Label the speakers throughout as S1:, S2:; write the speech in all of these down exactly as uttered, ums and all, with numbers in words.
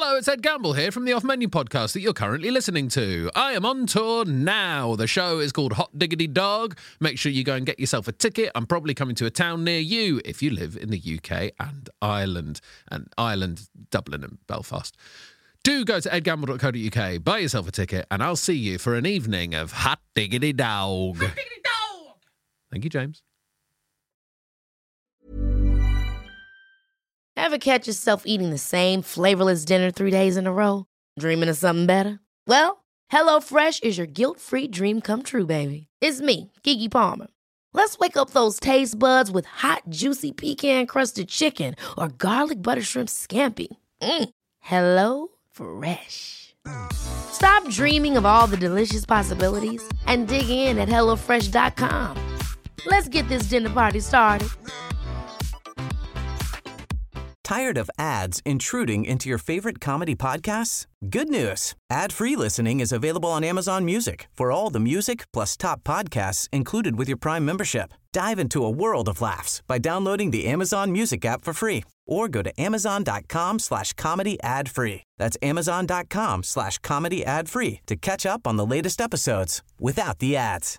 S1: Hello, it's Ed Gamble here from the Off Menu podcast that you're currently listening to. I am on tour now. The show is called Hot Diggity Dog. Make sure you go and get yourself a ticket. I'm probably coming to a town near you if you live in the U K and Ireland, and Ireland, Dublin and Belfast. Do go to ed gamble dot co dot uk, buy yourself a ticket, and I'll see you for an evening of Hot Diggity Dog. Hot Diggity Dog! Thank you, James.
S2: Ever catch yourself eating the same flavorless dinner three days in a row? Dreaming of something better? Well, HelloFresh is your guilt-free dream come true, baby. It's me, Keke Palmer. Let's wake up those taste buds with hot, juicy pecan-crusted chicken or garlic butter shrimp scampi. Mm. Hello Fresh. Stop dreaming of all the delicious possibilities and dig in at hello fresh dot com. Let's get this dinner party started.
S3: Tired of ads intruding into your favorite comedy podcasts? Good news. Ad-free listening is available on Amazon Music for all the music plus top podcasts included with your Prime membership. Dive into a world of laughs by downloading the Amazon Music app for free or go to amazon.com slash comedy ad free. That's amazon.com slash comedy ad free to catch up on the latest episodes without the ads.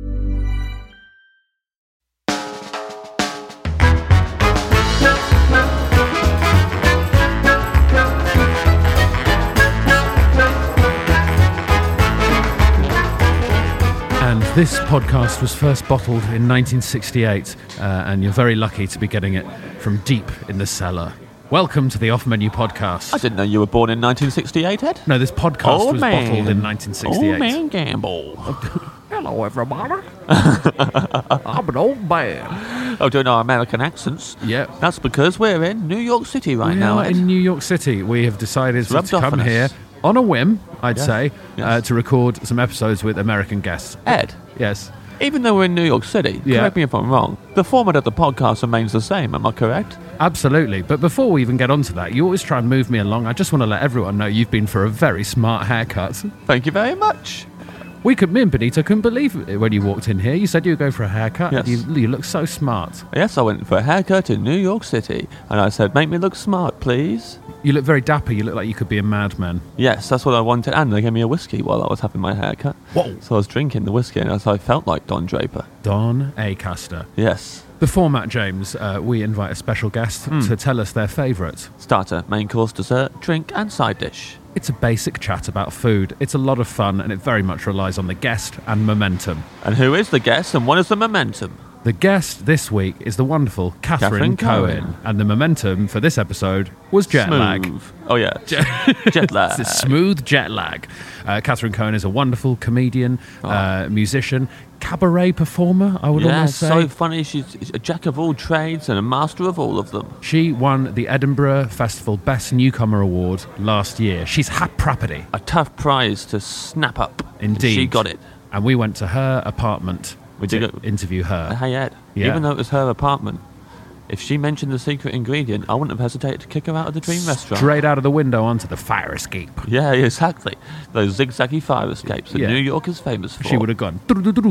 S1: And this podcast was first bottled in nineteen sixty-eight, uh, and you're very lucky to be getting it from deep in the cellar. Welcome to the Off Menu podcast.
S4: I didn't know you were born in nineteen sixty-eight, Ed.
S1: No, this podcast
S4: Old
S1: was
S4: man.
S1: bottled in nineteen sixty-eight.
S4: Old man Gamble.
S1: Hello, everybody. I'm an old man.
S4: Oh, doing our American accents.
S1: Yeah.
S4: That's because we're in New York City right
S1: we
S4: now,
S1: are
S4: Ed.
S1: in New York City. We have decided
S4: It's
S1: to,
S4: rubbed
S1: to
S4: off
S1: come
S4: on us.
S1: here on a whim, I'd
S4: Yeah.
S1: say,
S4: Yes.
S1: uh, to record some episodes with American guests.
S4: Ed,
S1: Yes.
S4: even though we're in New York City,
S1: Yeah.
S4: correct me if I'm wrong, the format of the podcast remains the same, am I correct?
S1: Absolutely. But before we even get onto that, you always try and move me along. I just want to let everyone know you've been for a very smart haircut.
S4: Thank you very much.
S1: We could, me and Benito couldn't believe it when you walked in here. You said you were going for a haircut.
S4: Yes.
S1: You, you look so smart.
S4: Yes, I went for a haircut in New York City, and I said, make me look smart, please.
S1: You look very dapper. You look like you could be a madman.
S4: Yes, that's what I wanted, and they gave me a whiskey while I was having my haircut.
S1: Whoa.
S4: So I was drinking the whiskey, and so I felt like Don Draper.
S1: Don Acaster.
S4: Yes.
S1: The format, James, uh, we invite a special guest
S4: Hmm.
S1: to tell us their favourite.
S4: Starter, main course, dessert, drink, and side dish.
S1: It's a basic chat about food. It's a lot of fun, and it very much relies on the guest and momentum.
S4: And who is the guest, and what is the momentum?
S1: The guest this week is the wonderful Catherine,
S4: Catherine
S1: Cohen.
S4: Cohen.
S1: And the momentum for this episode was jet
S4: Smooth.
S1: lag.
S4: Oh, yeah. Jet lag.
S1: It's a smooth jet lag. Uh, Catherine Cohen is a wonderful comedian,
S4: Oh.
S1: uh, musician, cabaret performer, I would
S4: Yeah,
S1: almost say.
S4: so funny. She's a jack of all trades and a master of all of them.
S1: She won the Edinburgh Festival Best Newcomer Award last year. She's hot property.
S4: A tough prize to snap up.
S1: Indeed.
S4: She got it.
S1: And we went to her apartment
S4: We
S1: to
S4: did go-
S1: interview her.
S4: Hey, Ed,
S1: Yeah.
S4: even though it was her apartment, if she mentioned the secret ingredient, I wouldn't have hesitated to kick her out of the dream restaurant.
S1: Straight out of the window onto the fire escape.
S4: Yeah, exactly. Those zigzaggy fire escapes that
S1: Yeah.
S4: New York is famous for.
S1: She would have gone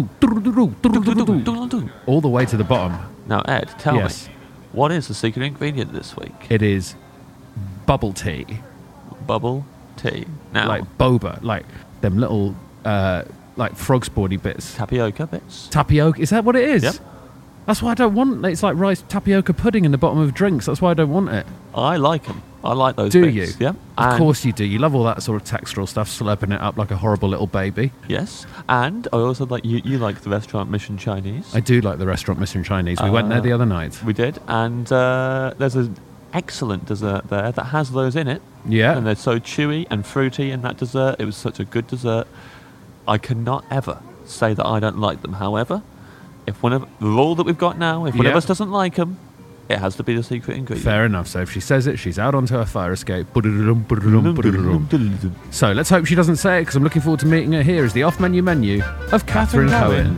S1: all the way to the bottom.
S4: Now, Ed, tell
S1: Yes.
S4: me, what is the secret ingredient this week?
S1: It is bubble tea.
S4: Bubble tea. Now,
S1: Like boba, like them little uh, like frog sporty bits.
S4: tapioca bits.
S1: Tapioca, is that what it is?
S4: Yep.
S1: That's why I don't want. It's like rice tapioca pudding in the bottom of drinks. That's why I don't want it.
S4: I like them. I like those
S1: Do
S4: bits.
S1: you?
S4: Yeah.
S1: Of
S4: And-
S1: course you do. You love all that sort of textural stuff, slurping it up like a horrible little baby.
S4: Yes. And I also like, you, you like the restaurant Mission Chinese.
S1: I do like the restaurant Mission Chinese. We went there
S4: Uh,
S1: the other night.
S4: We did. And uh, there's an excellent dessert there that has those in it.
S1: Yeah.
S4: And they're so chewy and fruity in that dessert. It was such a good dessert. I cannot ever say that I don't like them. However, if one of the rule that we've got now, if one
S1: Yeah.
S4: of us doesn't like them, it has to be the secret ingredient.
S1: Fair enough. So if she says it, she's out onto her fire escape. Ba-da-da-dum, ba-da-da-dum, ba-da-da-dum. So let's hope she doesn't say it, because I'm looking forward to meeting her. Here is the off-menu menu of Catherine,
S4: Catherine
S1: Cohen.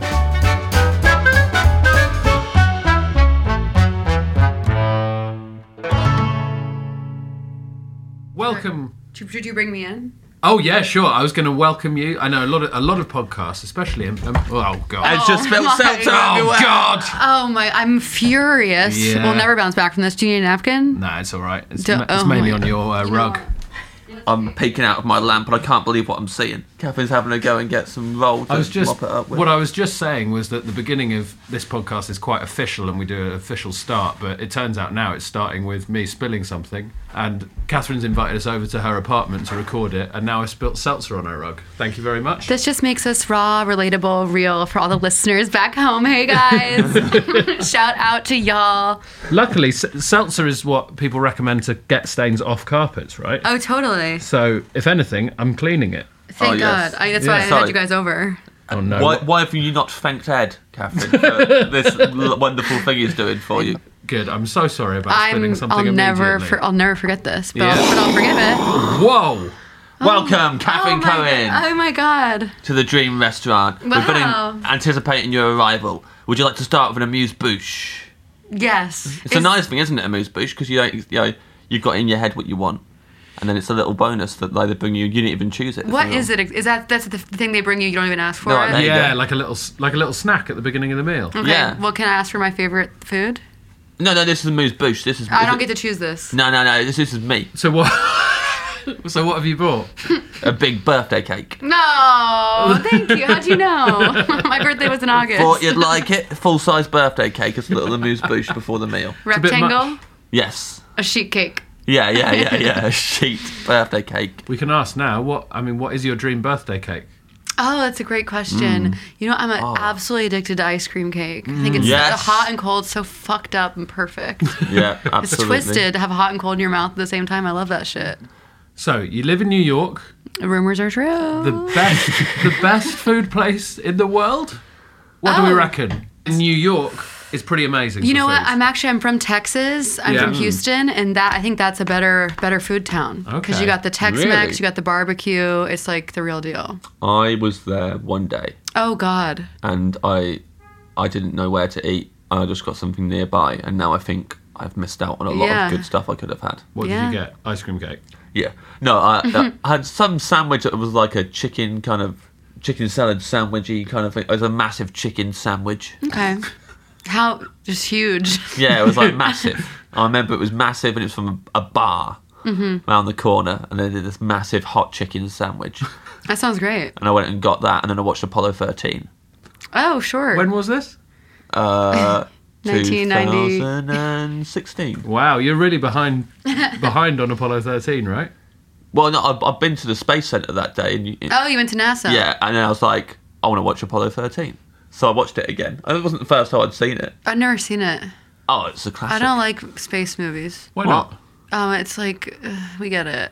S1: Welcome.
S5: Should should you bring me in?
S1: Oh yeah, sure. I was going to welcome you. I know a lot of a lot of podcasts, especially. Um, oh god.
S4: It's just spelled
S5: my
S4: seltzer
S1: Oh
S4: everywhere.
S1: god.
S5: Oh my! I'm furious.
S1: Yeah.
S5: We'll never bounce back from this. Do you need a napkin?
S1: Nah, it's all right. It's,
S5: Do-
S1: ma- it's
S5: oh
S1: mainly
S5: my
S1: on
S5: God.
S1: your uh,
S5: You know
S1: rug.
S5: what? You
S4: I'm peeking out of my lamp and I can't believe what I'm seeing. Catherine's having to go and get some roll to
S1: I was just
S4: mop it up with.
S1: what I was just saying was that the beginning of this podcast is quite official and we do an official start, but it turns out now it's starting with me spilling something, and Catherine's invited us over to her apartment to record it, and now I spilt seltzer on her rug. Thank you very much.
S5: This just makes us raw, relatable, real for all the listeners back home. Hey guys, shout out to y'all.
S1: Luckily, s- seltzer is what people recommend to get stains off carpets, right?
S5: Oh, totally.
S1: So, if anything, I'm cleaning it.
S5: Thank
S4: Oh, yes.
S5: God. I, that's why
S1: Yeah.
S5: I
S4: Sorry.
S5: had you guys over.
S1: Oh no!
S4: Why, why have you not thanked Ed, Catherine, for this l- wonderful thing he's doing for you?
S1: Good. I'm so sorry about spilling
S5: I'm.
S1: something
S5: I'll never.
S1: immediately.
S5: For, I'll never forget this, but,
S1: Yeah.
S5: I'll, but I'll forgive it.
S1: Whoa!
S4: Welcome, Catherine
S5: oh my
S4: Cohen,
S5: God. Oh my God.
S4: to the Dream Restaurant. We've been
S5: Wow.
S4: in, anticipating your arrival. Would you like to start with an amuse-bouche?
S5: Yes.
S4: It's a nice thing, isn't it, amuse-bouche? Because you, don't- you know, you've got in your head what you want. And then it's a little bonus that like, they bring you. You didn't even choose it.
S5: What is it? Is that that's the thing they bring you? You don't even ask for
S4: No,
S5: it.
S4: there you
S1: Yeah,
S4: go.
S1: like a little, s- like a little snack at the beginning of the meal.
S5: Okay.
S4: Yeah.
S5: Well, can I ask for my favorite food?
S4: No, no, this is amuse-bouche. This is.
S5: I don't get to choose this.
S4: No, no, no. This, this is me.
S1: So what? So what have you brought?
S4: A big birthday cake.
S5: No, thank you. How'd you know? My birthday was in August.
S4: Thought you'd like it. Full-size birthday cake. It's a little amuse-bouche before the meal.
S1: a bit
S5: Rectangle,
S1: much.
S4: Yes.
S5: a sheet cake.
S4: Yeah, yeah, yeah, yeah. A sheet birthday cake.
S1: We can ask now. What? I mean, what is your dream birthday cake?
S5: Oh, that's a great question. You know, I'm a, absolutely addicted to ice cream cake. I think it's
S4: Yes.
S5: hot and cold, so fucked up and perfect.
S4: Yeah,
S5: It's
S4: absolutely.
S5: twisted to have hot and cold in your mouth at the same time. I love that shit.
S1: So you live in New York,
S5: Rumors are true.
S1: the best, the best food place in the world. What do we
S5: Oh.
S1: reckon? New York is pretty amazing.
S5: You
S1: for
S5: know what?
S1: food.
S5: I'm actually I'm from Texas. I'm
S1: Yeah.
S5: from Houston, and that I think that's a better better food town because
S1: Okay.
S5: you got the Tex-Mex,
S4: Really?
S5: you got the barbecue. It's like the real deal.
S4: I was there one day
S5: Oh God.
S4: and I, I didn't know where to eat. I just got something nearby, and now I think I've missed out on a lot
S5: Yeah.
S4: of good stuff I could have had.
S1: What
S5: Yeah.
S1: did you get? Ice cream cake.
S4: Yeah. No, I, uh, I had some sandwich that was like a chicken kind of chicken salad sandwichy kind of thing. It was a massive chicken sandwich.
S5: Okay. How just huge.
S4: Yeah, it was like massive. I remember it was massive, and it was from a, a bar
S5: Mm-hmm.
S4: around the corner, and they did this massive hot chicken sandwich.
S5: That sounds great.
S4: And I went and got that, and then I watched Apollo thirteen.
S5: Oh sure.
S1: When was this?
S4: Uh,
S5: nineteen ninety.
S4: twenty sixteen.
S1: Wow, you're really behind, behind on Apollo thirteen, right?
S4: Well, no, I've, I've been to the Space Center that day, and you,
S5: Oh, you went to NASA.
S4: yeah, and then I was like, I want to watch Apollo thirteen. So I watched it again. And it wasn't the first time I'd seen it.
S5: I've never seen it.
S4: Oh, it's a classic.
S5: I don't like space movies.
S1: Why
S4: What?
S1: not?
S5: Um, it's like uh, we get it.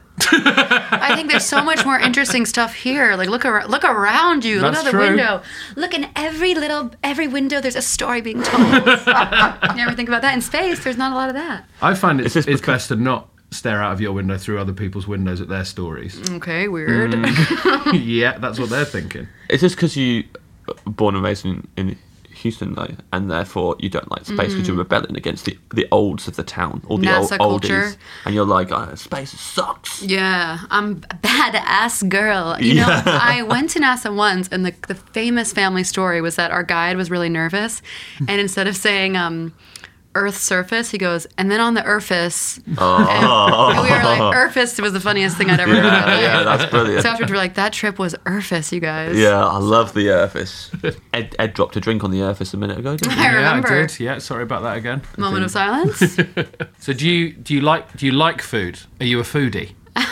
S5: I think there's so much more interesting stuff here. Like look around, look around you.
S1: That's
S5: look out the
S1: true.
S5: window. Look in every little every window. There's a story being told. You ever think about that? In space, there's not a lot of that.
S1: I find it's,
S4: Is this
S1: it's
S4: because-
S1: best to not stare out of your window through other people's windows at their stories.
S5: Okay, weird.
S4: Mm.
S1: Yeah, that's what they're thinking.
S4: Is this because you were born and raised in, in Houston, though, and therefore you don't like space because you're rebelling against the, the olds of the town, all the
S5: NASA
S4: old oldies,
S5: culture.
S4: and you're like, oh, space sucks.
S5: Yeah, I'm a badass girl. You know, I went to NASA once, and the the famous family story was that our guide was really nervous, and instead of saying um, Earth's surface, he goes, and then on the Earthis.
S4: Oh.
S5: And we were like, Earthis was the funniest thing I'd ever heard.
S4: Yeah, yeah, that's brilliant.
S5: So afterwards, we're like, that trip was Earthis, you guys.
S4: Yeah, I love the Earthis. Ed, Ed dropped a drink on the Earthis a minute ago, didn't he?
S5: I remember.
S1: Yeah, I did. Yeah, sorry about that again.
S5: Moment of silence.
S1: So do you do you like do you like food? Are you a foodie?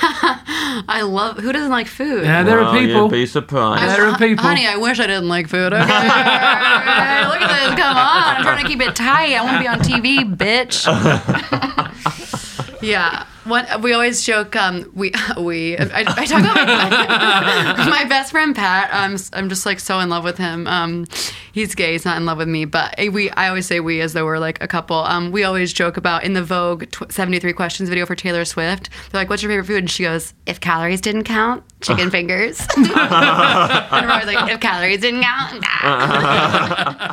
S5: I love. Who doesn't like food?
S1: Yeah, there are
S4: Well,
S1: people.
S4: You'd be surprised.
S1: There are people.
S5: Honey, I wish I didn't like food. Okay. Look at this. Come on. I'm trying to keep it tight. I want to be on T V, bitch. Yeah. What we always joke. Um, we we. I, I talk about my, my best friend Pat. I'm I'm just like so in love with him. Um, he's gay. He's not in love with me. But we. I always say we as though we're like a couple. Um, we always joke about in the Vogue tw- seventy-three questions video for Taylor Swift. They're like, "What's your favorite food?" And she goes, "If calories didn't count, chicken fingers." And we're always like, "If calories didn't count." Nah.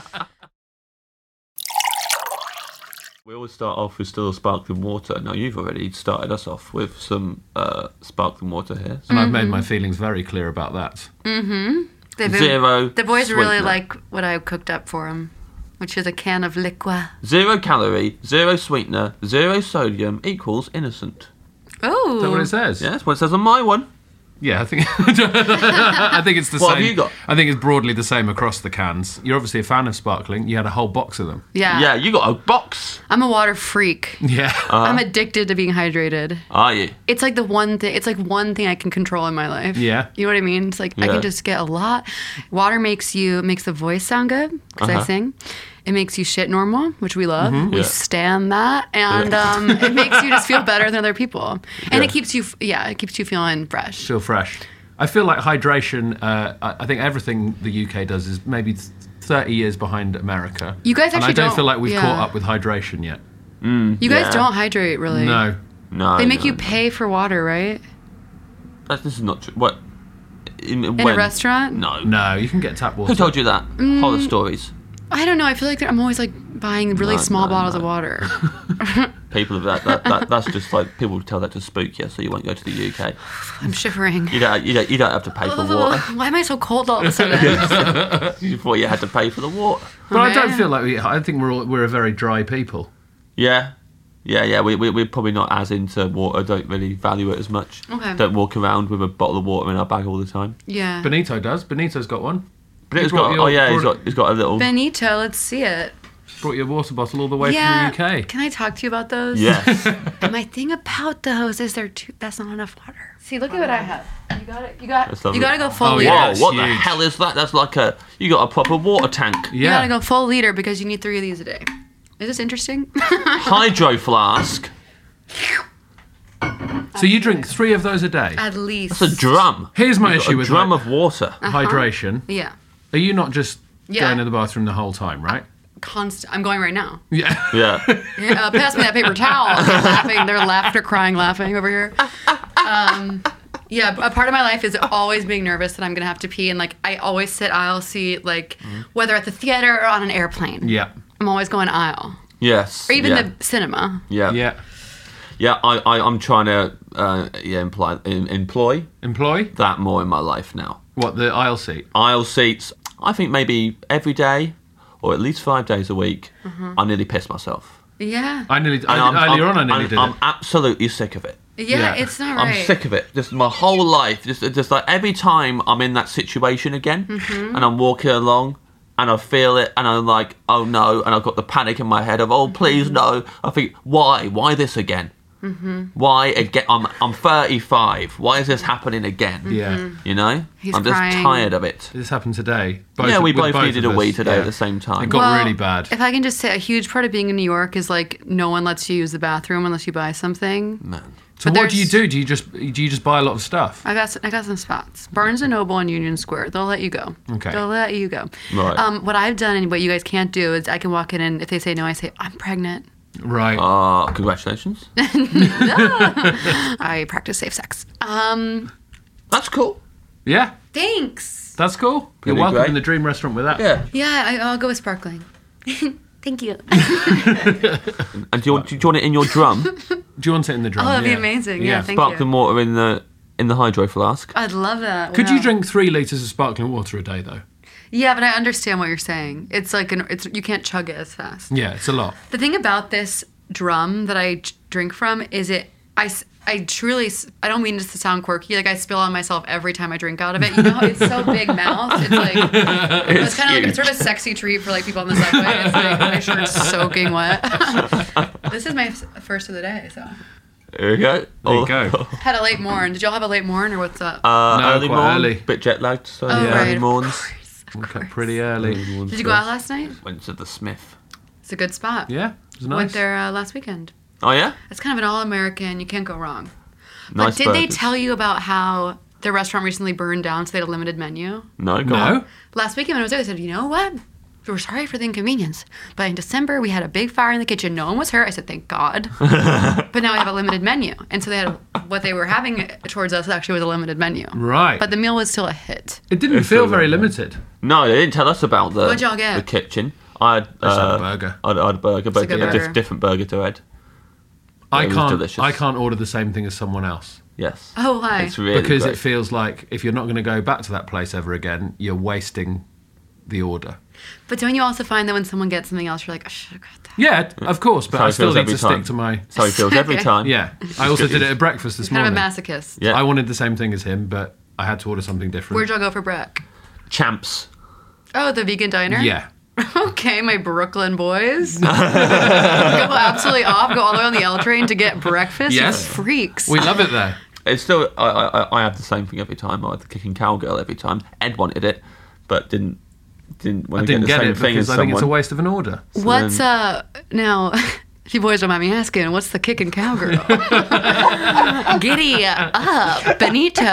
S4: We always start off with still sparkling water. Now, you've already started us off with some uh, sparkling water here. So
S1: And I've made my feelings very clear about that.
S5: They've been-
S4: Zero
S5: The boys really
S4: sweetener.
S5: like what I cooked up for them, which is a can of liqua.
S4: Zero calorie, zero sweetener, zero sodium equals innocent.
S5: Oh.
S1: Is that what it says?
S4: Yeah, that's what it says on my one.
S1: Yeah, I think I think it's the
S4: What
S1: same.
S4: have you got?
S1: I think it's broadly the same across the cans. You're obviously a fan of sparkling. You had a whole box of them.
S5: Yeah.
S4: Yeah, you got a box.
S5: I'm a water freak.
S1: Yeah.
S5: I'm addicted to being hydrated.
S4: Are you?
S5: It's like the one thing. It's like one thing I can control in my life.
S1: Yeah.
S5: You know what I mean? It's like I
S4: Yeah.
S5: can just get a lot. Water makes you makes the voice sound good because I sing. It makes you shit normal, which we love. We
S4: Yeah.
S5: stand that, and um, it makes you just feel better than other people. And
S4: Yeah.
S5: it keeps you, yeah, it keeps you feeling fresh.
S1: Feel fresh. I feel like hydration. Uh, I I think everything the U K does is maybe thirty years behind America.
S5: You guys
S1: and I
S5: actually
S1: don't
S5: don't-
S1: feel like we've
S5: yeah.
S1: caught up with hydration yet.
S5: You guys
S4: Yeah.
S5: don't hydrate really.
S1: No.
S4: No.
S5: They make
S4: no,
S5: you
S4: no.
S5: pay for water, right?
S4: That, this is not true. What? In,
S5: In a restaurant?
S4: No.
S1: No, you can get tap water.
S4: Who told you that?
S5: Mm.
S4: Horror stories.
S5: I don't know. I feel like I'm always like buying really
S4: No,
S5: small
S4: no,
S5: bottles
S4: no.
S5: of water.
S4: People of that, that, that that's just like people tell that to spook you, so you won't go to the U K.
S5: I'm shivering.
S4: You don't you don't you don't have to pay for water.
S5: Why am I so cold all of a sudden?
S4: You thought you had to pay for the water.
S1: But I don't
S5: Okay.
S1: feel like we. I think we're all, we're a very dry people.
S4: Yeah. Yeah, yeah, we, we, we're probably not as into water, don't really value it as much.
S5: Okay.
S4: Don't walk around with a bottle of water in our bag all the time.
S5: Yeah.
S1: Benito does. Benito's got one.
S4: But it's
S1: brought
S4: got,
S1: your-
S4: oh yeah, he's
S1: brought-
S4: got, he's got a little...
S5: Benito, let's see it.
S1: Brought your water bottle all the way
S5: yeah.
S1: from the U K.
S5: Can I talk to you about those?
S4: Yes.
S5: And my thing about those is they're too. That's not enough water. See, look at what I have. You got it. You got.
S4: That's
S5: You
S4: lovely.
S5: got to go full
S1: Oh,
S5: liter.
S1: yeah.
S4: Whoa,
S1: that's
S4: what the
S1: huge.
S4: hell is that? That's like a... You got a proper water tank.
S5: You got
S1: Yeah.
S5: to go full liter because you need three of these a day. Is this interesting?
S4: Hydro flask.
S1: So you drink three of those a day.
S5: At least.
S4: It's a drum.
S1: Here's my
S4: You've got
S1: issue
S4: a
S1: with
S4: drum
S1: like,
S4: of water.
S1: hydration.
S5: Yeah.
S1: Are you not just
S5: Yeah.
S1: going to the bathroom the whole time, right?
S5: Constant. I'm going right now.
S1: Yeah.
S4: Yeah.
S5: Yeah, uh, pass me that paper towel. They're laughing. They're laughter, crying, laughing over here. Um, yeah, a part of my life is always being nervous that I'm gonna have to pee, and like I always sit aisle seat, like whether at the theater or on an airplane.
S1: Yeah.
S5: I'm always going aisle,
S4: Yes.
S5: or even
S4: yeah.
S5: the cinema.
S4: Yeah.
S1: Yeah.
S4: Yeah, I, I, I'm trying to uh, yeah, imply, em- employ
S1: Employ?
S4: that more in my life now.
S1: What, the aisle seat?
S4: Aisle seats, I think maybe every day or at least five days a week, I nearly piss myself.
S5: Yeah,
S1: I nearly,
S4: And
S1: I,
S4: I'm-
S1: earlier
S4: I'm-
S1: on I nearly
S4: I'm,
S1: did
S4: I'm
S1: it.
S4: absolutely sick of it.
S5: yeah,
S1: Yeah.
S5: it's not right.
S4: I'm sick of it. Just my whole life. Just, just like every time I'm in that situation again,
S5: Mm-hmm.
S4: and I'm walking along, and I feel it, and I'm like, oh no, and I've got the panic in my head of, oh please no. I think, why? Why this again?
S5: Mm-hmm.
S4: Why again? I'm I'm thirty-five. Why is this happening again?
S1: Yeah.
S4: You know,
S5: He's
S4: I'm just
S5: crying.
S4: tired of it.
S1: This happened today. Both,
S4: Yeah, we
S1: with
S4: both needed
S1: of
S4: a wee
S1: us.
S4: today
S1: Yeah.
S4: at the same time.
S1: It got
S5: Well,
S1: really bad.
S5: If I can just say, a huge part of being in New York is like no one lets you use the bathroom unless you buy something.
S4: Man.
S1: So
S5: but
S1: what do you
S5: there's-
S1: do? Do you just do you just buy a lot of stuff?
S5: I got some, I got some spots. Barnes and Noble and Union Square. They'll let you go.
S1: Okay.
S5: They'll let you go.
S4: Right.
S5: Um, what I've done and what you guys can't do is I can walk in and if they say no, I say I'm pregnant.
S1: Right.
S4: Ah, congratulations.
S5: I practice safe sex. Um,
S4: That's cool.
S1: yeah.
S5: thanks.
S1: That's cool.
S4: Pretty
S1: You're welcome
S4: great.
S1: in the dream restaurant with that.
S4: Yeah.
S5: Yeah, I, I'll go with sparkling. Thank you.
S4: And do you, want, do you want it in your drum?
S1: Do you want it in the drum?
S5: Oh, that'd be
S1: Yeah.
S5: amazing. Yeah, thank
S4: Sparkling
S5: you.
S4: water in the in the hydro flask.
S5: I'd love that.
S1: Could
S5: Wow.
S1: you drink three litres of sparkling water a day, though?
S5: Yeah, but I understand what you're saying. It's like an, it's you can't chug it as fast.
S1: Yeah, it's a lot.
S5: The thing about this drum that I ch- drink from is it, I, s- I truly, s- I don't mean this to sound quirky, like I spill on myself every time I drink out of it. You know, it's so big mouth. It's like, it's kind of like, it's sort of a sexy treat for like people on the subway. It's like my shirt's soaking wet. This is my f- first of the day, so.
S4: There you go.
S1: There you go.
S5: Had a late morn. Did y'all have a late morn or what's up?
S4: Uh,
S1: No,
S4: early
S1: quite
S4: morn,
S1: early.
S4: bit jet lagged, so
S5: oh,
S4: yeah,
S5: right.
S4: early
S5: Of
S4: morns.
S5: course, of
S1: Woke up
S5: course.
S1: pretty early.
S4: Early morns
S5: Did you
S4: for
S5: go out
S4: us.
S5: last night?
S4: Went to the Smith.
S5: It's a good spot.
S1: Yeah, it was nice.
S5: Went there uh, last weekend.
S4: Oh yeah,
S5: It's kind of an all-American. You can't go wrong.
S4: nice.
S5: But did they
S4: burgers.
S5: tell you about how the restaurant recently burned down so they had a limited menu?
S4: No, go
S1: No?
S4: on.
S5: Last weekend when I was there, they said, you know what? We're sorry for the inconvenience. But in December, we had a big fire in the kitchen. No one was hurt. I said, thank God. But now we have a limited menu. And so they had what they were having towards us actually was a limited menu.
S1: Right.
S5: But the meal was still a hit.
S1: It didn't
S4: It's
S1: feel
S4: all
S1: very
S4: right.
S1: limited.
S4: No, they didn't tell us about the
S5: What'd y'all get?
S4: the kitchen. I had,
S1: just had a
S4: uh,
S1: burger.
S4: I had, I had a burger, but
S5: a good
S4: yeah, diff-
S5: burger.
S4: different burger to Ed.
S1: I
S4: it was
S1: can't.
S4: delicious.
S1: I can't order the same thing as someone else
S4: Yes.
S5: Oh, why?
S4: It's really
S1: because
S4: great.
S1: it feels like if you're not going to go back to that place ever again, you're wasting the order.
S5: But don't you also find that when someone gets something else, you're like, I should have got that?
S1: Yeah, of course, but
S4: That's how
S1: I
S4: he
S1: still
S4: feels
S1: need
S4: every
S1: to
S4: time.
S1: stick to my...
S4: That's how he feels every
S5: Okay.
S4: time.
S1: Yeah, I also did it at breakfast this
S5: Kind of
S1: morning.
S5: a masochist.
S4: Yeah.
S1: I wanted the same thing as him, but I had to order something different.
S5: Where'd y'all go for Breck?
S4: Champs.
S5: Oh, the vegan diner?
S1: Yeah.
S5: Okay, my Brooklyn boys. Go absolutely off, go all the way on the L train to get breakfast. You
S1: Yes.
S5: freaks.
S1: We love it there.
S4: It's still, I, I, I have the same thing every time. I had the kicking cowgirl every time. Ed wanted it, but didn't didn't want
S1: I
S4: to
S1: didn't
S4: get the
S1: get
S4: same
S1: it
S4: thing
S1: because
S4: as
S1: I think
S4: someone.
S1: it's a waste of an order.
S5: What's, uh, now, if you boys don't mind me asking, what's the kicking cowgirl? Giddy up, Benito.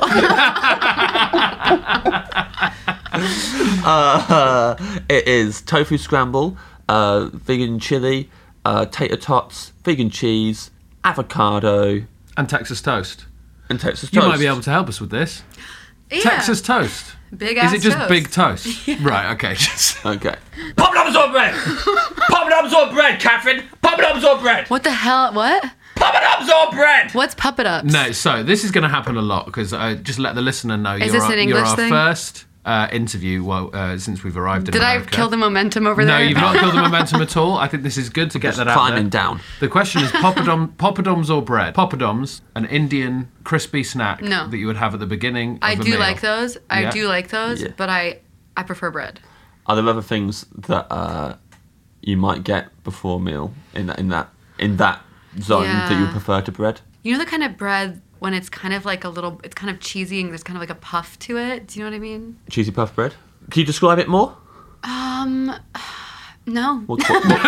S4: Uh, it is tofu scramble, uh, vegan chili, uh, tater tots, vegan cheese, avocado,
S1: And Texas toast.
S4: and Texas
S1: You
S4: toast.
S1: might be able to help us with this.
S5: Yeah.
S1: Texas toast.
S5: Big
S1: Is
S5: ass
S1: it just
S5: toast.
S1: big toast? Right, okay. Just-
S4: Okay. Poppadoms or bread? Poppadoms or bread, Catherine? Poppadoms or bread?
S5: What the hell? What?
S4: Poppadoms or bread?
S5: What's puppet ups?
S1: No, so this is going to happen a lot because I just let the listener know
S5: Is
S1: you're,
S5: this
S1: our,
S5: an
S1: you're
S5: English
S1: our
S5: thing?
S1: first uh, interview well, uh, since we've arrived in
S5: Did I
S1: America.
S5: kill the momentum over
S1: No,
S5: there?
S1: you've not killed the momentum at all. I think this is good to get
S4: Just
S1: that out
S4: climbing
S1: there.
S4: down.
S1: The question is poppadom, poppadoms or bread? Poppadoms, an Indian crispy snack
S5: No.
S1: that you would have at the beginning of
S5: I
S1: a
S5: do
S1: meal.
S5: like those. I
S1: Yeah.
S5: do like those,
S4: Yeah.
S5: but I I prefer bread.
S4: Are there other things that uh, you might get before a meal in that in that in that zone that you
S5: Yeah.
S4: prefer to bread?
S5: You know the kind of bread when it's kind of like a little, it's kind of cheesy and there's kind of like a puff to it. Do you know what I mean?
S4: Cheesy puff bread. Can you describe it more?
S5: Um, no,
S4: What, what, what?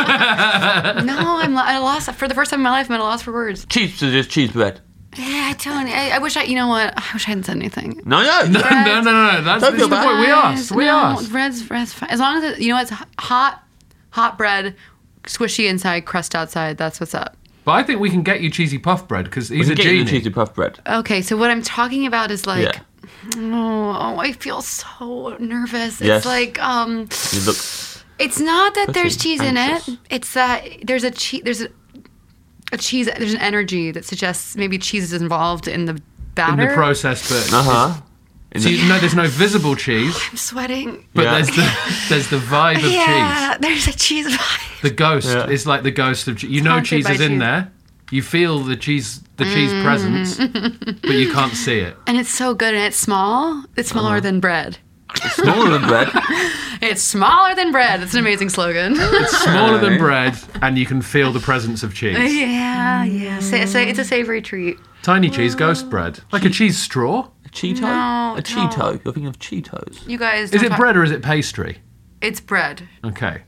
S5: no. I'm lo- at a loss for the first time in my life. I'm at a loss for words.
S4: cheese, so just cheese bread.
S5: Yeah, I don't. I, I wish I. You know what? I wish I hadn't said anything.
S4: No, no,
S1: No, no, no, no. That's
S4: Don't
S1: this is
S4: feel
S1: the point. We
S4: bad.
S1: asked. We
S5: no,
S1: asked.
S5: bread's bread's fine. As long as it, you know it's hot, hot bread, squishy inside, crust outside. That's what's up.
S1: But I think we can get you cheesy puff bread because
S4: We
S1: he's
S4: can
S1: a
S4: get you
S1: genie.
S4: the cheesy puff bread.
S5: Okay, so what I'm talking about is like,
S4: Yeah.
S5: oh, oh, I feel so nervous.
S4: Yes.
S5: It's like, um,
S4: You look.
S5: it's not that there's
S4: Pushing,
S5: cheese in
S4: anxious.
S5: it. It's that there's a cheese. There's a, a cheese. There's an energy that suggests maybe cheese is involved in the
S1: in
S5: batter.
S1: the process, but
S4: Uh huh.
S1: so you, no, there's no visible cheese,
S5: I'm sweating.
S1: but
S4: Yeah.
S1: there's the there's the vibe of
S5: yeah,
S1: cheese.
S5: there's a cheese vibe.
S1: The ghost
S4: Yeah.
S1: is like the ghost of cheese. You know
S5: Haunted
S1: cheese
S5: by
S1: is in
S5: cheese.
S1: there. You feel the cheese the cheese
S5: Mm.
S1: presence, but you can't see it.
S5: And it's so good, and it's small. It's smaller
S1: Uh-huh.
S5: than bread.
S4: Smaller than bread.
S5: It's smaller than bread. It's an amazing slogan.
S1: It's smaller than bread, and you can feel the presence of cheese.
S5: yeah, yeah. Sa- sa- it's a savory treat.
S1: Tiny cheese ghost bread, like a cheese straw.
S4: A Cheeto?
S5: No,
S4: a Cheeto. You're thinking of Cheetos.
S5: You guys.
S1: Is
S5: don't
S1: it
S5: talk-
S1: bread or is it pastry?
S5: It's bread.
S1: Okay.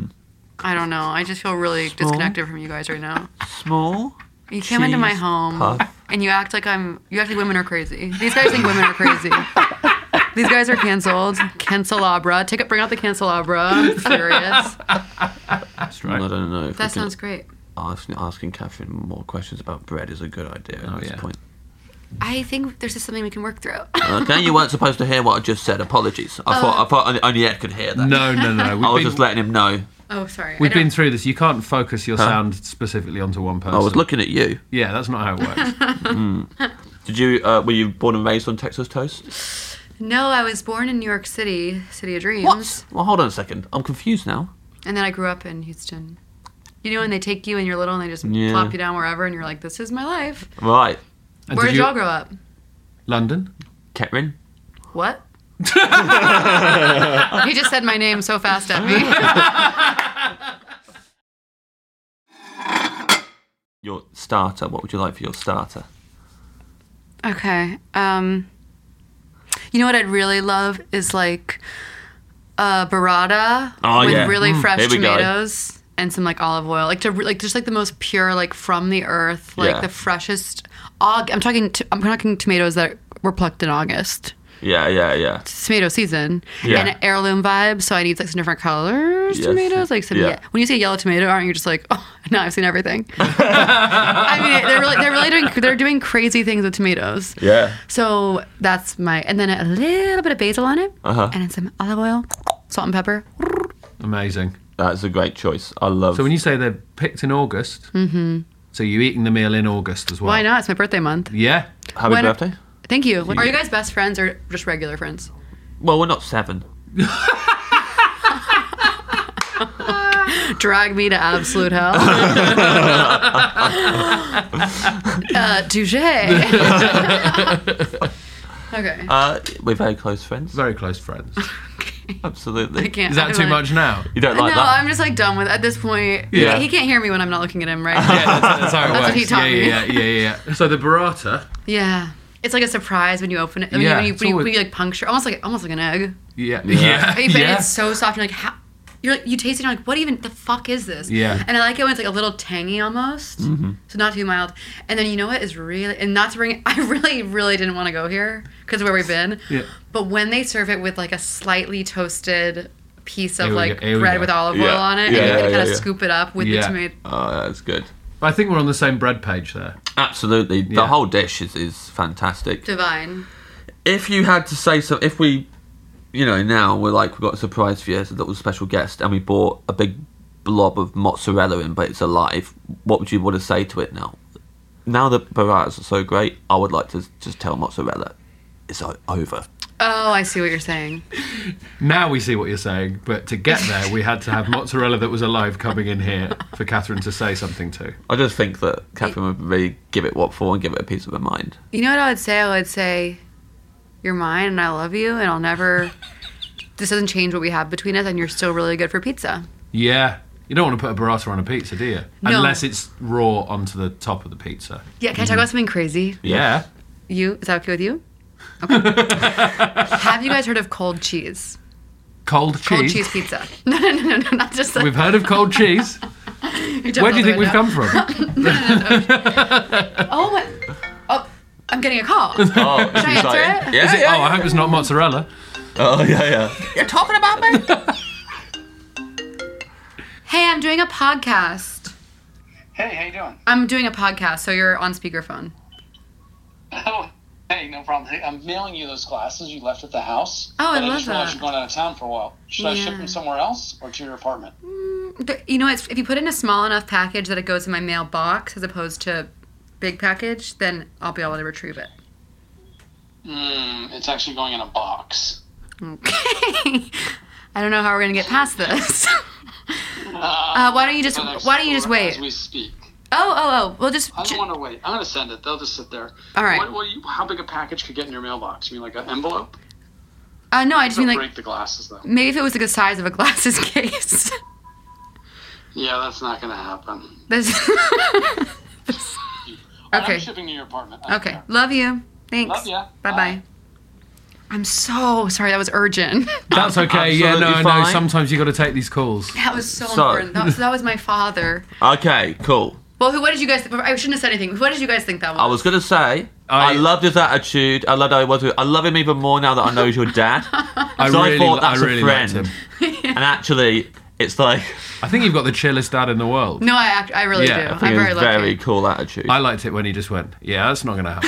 S5: I don't know. I just feel really disconnected from you guys right now.
S4: Small.
S5: You came into my
S4: cheese
S5: home
S4: puff.
S5: and you act like I'm. You act like women are crazy. These guys think women are crazy. These guys are canceled. Cancelabra. Take it. Bring out the cancelabra. I'm furious.
S1: That's
S4: I
S1: right.
S4: don't know. If
S5: That
S4: we can-
S5: sounds great.
S4: Asking, asking Catherine more questions about bread is a good idea at
S1: Oh,
S4: this
S1: yeah.
S4: point.
S5: I think there's just something we can work through.
S4: Okay, you weren't supposed to hear what I just said. Apologies. I thought I thought only- only Ed could hear that.
S1: No, no, no.
S4: I was
S1: We've
S4: just
S1: been,
S4: letting him know.
S5: Oh, sorry. I
S1: we've
S5: don't-
S1: been through this. You can't focus your sound specifically onto one person.
S4: I was looking at you.
S1: Yeah, that's not how it works.
S4: Did you? Uh, were you born and raised on Texas toast?
S5: No, I was born in New York City, City of Dreams.
S4: What? Well, hold on a second. I'm confused now.
S5: And then I grew up in Houston. You know when they take you and you're little and they just
S4: Yeah.
S5: plop you down wherever and you're like, this is my life.
S4: Right,
S1: And
S5: Where did
S1: you-
S5: y'all grow up?
S1: London.
S4: Kettering.
S5: What? He just said my name so fast at me.
S4: Your starter. What would you like for your starter?
S5: Okay. Um, you know what I'd really love is like a burrata
S4: Oh,
S5: with
S4: yeah.
S5: really
S4: Mm,
S5: fresh
S4: here we go.
S5: tomatoes and some like olive oil, like to re- like just like the most pure, like from the earth, like
S4: Yeah.
S5: the freshest. Aug- I'm talking. T- I'm talking tomatoes that were plucked in August.
S4: Yeah, yeah, yeah.
S5: It's tomato season
S4: Yeah.
S5: and an heirloom vibe. So I need like some different colors
S4: Yes.
S5: tomatoes, like some.
S4: Yeah.
S5: Yeah. When you say yellow tomato, aren't you just like, oh, now I've seen everything? I mean, they're really, they're really doing, they're doing crazy things with tomatoes.
S4: Yeah.
S5: So that's my, and then a little bit of basil on it,
S4: Uh-huh.
S5: and then some olive oil, salt and pepper.
S1: Amazing.
S4: That's a great choice. I love.
S1: So when you say they're picked in August, mm-hmm. so you're eating the meal in August as well?
S5: Why not? It's my birthday month.
S1: Yeah.
S4: Happy
S5: when-
S4: birthday.
S5: Thank you. Are you guys best friends or just regular friends?
S4: Well, we're not seven.
S5: Drag me to absolute hell. uh, touche. Okay.
S4: Uh, we're very close friends.
S1: Very close friends.
S4: Absolutely.
S5: I can't.
S1: Is that
S5: I'm
S1: too
S5: like-
S1: much now?
S4: You don't like
S5: no,
S4: that?
S5: I'm just like done with it at this point.
S1: Yeah.
S5: He can't hear me when I'm not looking at him, right?
S1: Yeah, that's, that's how it
S5: That's
S1: works.
S5: what he taught
S1: yeah,
S5: me.
S1: yeah, yeah, yeah, yeah. So the burrata.
S5: Yeah. It's like a surprise when you open it. I mean,
S1: Yeah,
S5: when, you,
S1: it's
S5: when, you,
S1: always-
S5: when you like puncture, almost like almost like an egg.
S1: Yeah,
S4: Yeah.
S1: yeah,
S5: But
S1: yeah.
S5: it's so soft. You're like, how? You're like, you taste it. And you're like, what even the fuck is this?
S1: Yeah.
S5: And I like it when it's like a little tangy almost,
S1: Mm-hmm.
S5: so not too mild. And then you know what is really, and not to bring, I really, really didn't want to go here because of where we've been.
S1: Yeah.
S5: But when they serve it with like a slightly toasted piece of
S1: Here we
S5: like
S1: go, here we
S5: bread
S1: go.
S5: with olive oil
S4: Yeah.
S5: on it,
S4: Yeah,
S5: and you
S4: yeah,
S5: can kind
S4: yeah,
S5: of
S4: yeah.
S5: scoop it up with
S1: Yeah.
S5: the tomato.
S4: Oh, that's good.
S1: I think we're on the same bread page there.
S4: Absolutely.
S1: Yeah.
S4: The whole dish is, is fantastic.
S5: Divine.
S4: If you had to say so, if we, you know, now we're like, we've got a surprise for you as a little special guest, and we bought a big blob of mozzarella in, but it's alive, what would you want to say to it now? Now that burratas are so great, I would like to just tell mozzarella it's o- over.
S5: Oh, I see what you're saying.
S1: Now we see what you're saying, but to get there, we had to have mozzarella that was alive coming in here for Catherine to say something to.
S4: I just think that Catherine would really give it what for and give it a piece of her mind.
S5: You know what I would say? I would say, you're mine and I love you, and I'll never. This doesn't change what we have between us, and you're still really good for pizza.
S1: Yeah. You don't want to put a burrata on a pizza, do you?
S5: No.
S1: Unless it's raw onto the top of the pizza.
S5: Yeah, can I talk about something crazy?
S1: Yeah.
S5: You, is that okay with you? Okay. Have you guys heard of cold cheese?
S1: Cold cheese.
S5: Cold cheese pizza. No, no, no, no, no, not just like.
S1: We've heard of cold cheese. Where do you think we've come from?
S5: Oh my. Oh, I'm getting a call.
S4: Oh,
S5: Should I answer it?
S4: Yeah,
S1: Is it,
S4: yeah,
S1: oh, I hope it's not mozzarella.
S4: Oh, yeah, yeah.
S5: You're talking about me? Hey, I'm doing a podcast.
S6: Hey, how you doing?
S5: I'm doing a podcast, so you're on speakerphone.
S6: Oh, hey, no problem. Hey, I'm mailing you those glasses you left at the house.
S5: Oh, I
S6: but
S5: love
S6: just realized
S5: that.
S6: you're going out of town for a while. Should I ship
S5: Yeah.
S6: them somewhere else or to your apartment?
S5: The- You know, it's, if you put it in a small enough package that it goes in my mailbox as opposed to big package, then I'll be able to retrieve it.
S6: Mm, it's actually going in a box.
S5: Okay. I don't know how we're gonna get past this. uh, why don't you just
S6: The next
S5: Why don't you just
S6: hour
S5: wait?
S6: As we speak.
S5: Oh, oh, oh. We'll just.
S6: I don't want to wait. I'm going to send it. They'll just sit there.
S5: All right.
S6: What, what do you, how big a package could get in your mailbox? You mean like an envelope?
S5: Uh, no, I just
S6: Don't
S5: mean like
S6: break the glasses, though.
S5: maybe if it was like the size of a glasses case.
S6: Yeah, that's not going to happen.
S5: This. Okay.
S6: I'm shipping to your apartment. I don't
S5: Okay.
S6: care.
S5: Love you. Thanks.
S6: Love ya.
S5: Bye bye.
S6: Bye.
S5: I'm so sorry. That was urgent.
S1: That's okay. Yeah, no,
S4: Absolutely
S1: no.
S4: fine.
S1: Sometimes you got to take these calls.
S5: That was so,
S4: So-
S5: important. That was, that was my father.
S4: Okay, cool.
S5: Well, who? What did you guys? I shouldn't have said anything. What did you guys think that was?
S4: I was going to say, I,
S1: I-
S4: loved his attitude. I loved how he was. with- I love him even more now that I know he's your dad.
S1: I
S4: So I
S1: really,
S4: thought that's
S1: I
S4: a
S1: really
S4: friend.
S1: liked him.
S4: And actually, it's like,
S1: I think you've got the chillest dad in the world.
S5: No, I act, I really
S1: Yeah, I
S5: do.
S1: think
S4: I
S5: I'm
S4: think
S5: very
S4: it's
S5: lucky.
S4: very cool attitude.
S1: I liked it when he just went, yeah, that's not going to happen.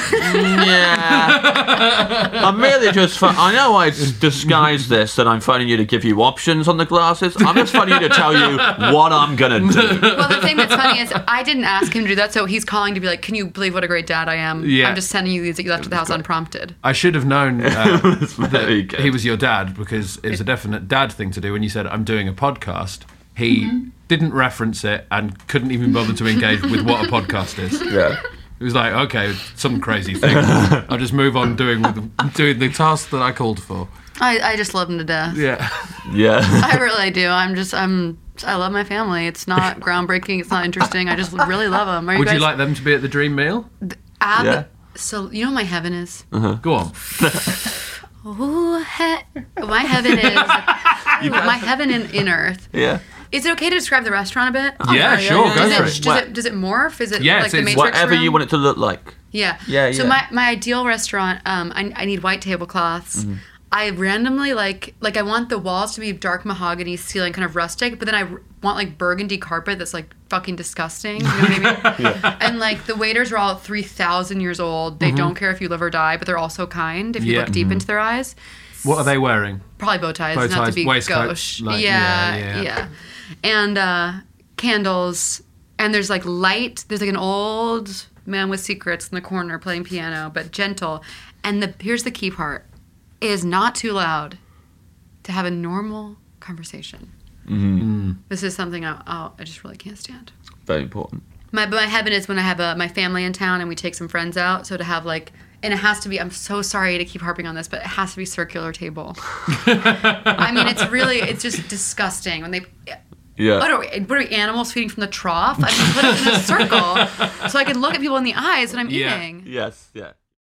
S4: Yeah. I'm really just. Fu- I know I disguised this that I'm phoning you to give you options on the glasses. I'm just phoning you to tell you what I'm gonna do.
S5: Well, the thing that's funny is I didn't ask him to do that, so he's calling to be like, "Can you believe what a great dad I am?
S1: Yeah.
S5: I'm just sending you these that you left at the house unprompted."
S1: I should have known uh,
S4: It's very
S1: that
S4: good.
S1: he was your dad because it was a definite dad thing to do. When you said, I'm doing a podcast, he
S5: Mm-hmm.
S1: didn't reference it and couldn't even bother to engage with what a podcast is.
S4: Yeah.
S1: It was like, okay, some crazy thing. I'll just move on doing with, doing the task that I called for.
S5: I, I just love him to death.
S1: Yeah.
S4: Yeah.
S5: I really do. I'm just I'm I love my family. It's not groundbreaking. It's not interesting. I just really love them. Are you
S1: Would
S5: guys,
S1: you like them to be at the dream meal?
S5: Ab-
S4: Yeah.
S5: So you know what my heaven is?
S1: Go on.
S5: Ooh, he- my heaven is my heaven in, in earth.
S4: Yeah.
S5: Is it okay to describe the restaurant a bit?
S1: Yeah, sure, go
S5: Does
S1: for
S5: it,
S1: it.
S5: does
S4: What?
S5: it does it morph? Is it
S1: Yeah,
S5: like
S1: it's-
S5: the
S1: it's
S5: Matrix
S4: Whatever
S5: room?
S4: you want it to look like.
S5: Yeah.
S4: Yeah,
S5: So
S4: yeah.
S5: my, my ideal restaurant, um, I, I need white tablecloths.
S4: Mm-hmm.
S5: I randomly like like I want the walls to be dark mahogany, ceiling kind of rustic, but then I r- want like burgundy carpet that's like fucking disgusting. You know what I mean? And like the waiters are all three thousand years old. They don't care if you live or die, but they're also kind if you
S1: Yeah.
S5: look deep into their eyes.
S1: What are they wearing?
S5: Probably bow ties,
S1: Bow
S5: not to
S1: ties,
S5: be
S1: waistcoat,
S5: gauche.
S1: like,
S5: yeah,
S1: yeah,
S5: yeah,
S1: yeah.
S5: And uh, candles, and there's like light. There's like an old man with secrets in the corner playing piano, but gentle. And the here's the key part: it is not too loud to have a normal conversation.
S4: Mm-hmm.
S5: This is something I, I'll, I just really can't stand.
S4: Very important.
S5: My my heaven is when I have a, my family in town and we take some friends out. So to have like, and it has to be, I'm so sorry to keep harping on this, but it has to be circular table. I mean, it's really, it's just disgusting when they,
S4: Yeah.
S5: what are we, what are we, animals feeding from the trough? I mean, put it in a circle so I can look at people in the eyes when I'm
S1: Yeah.
S5: eating.
S4: Yes, yeah.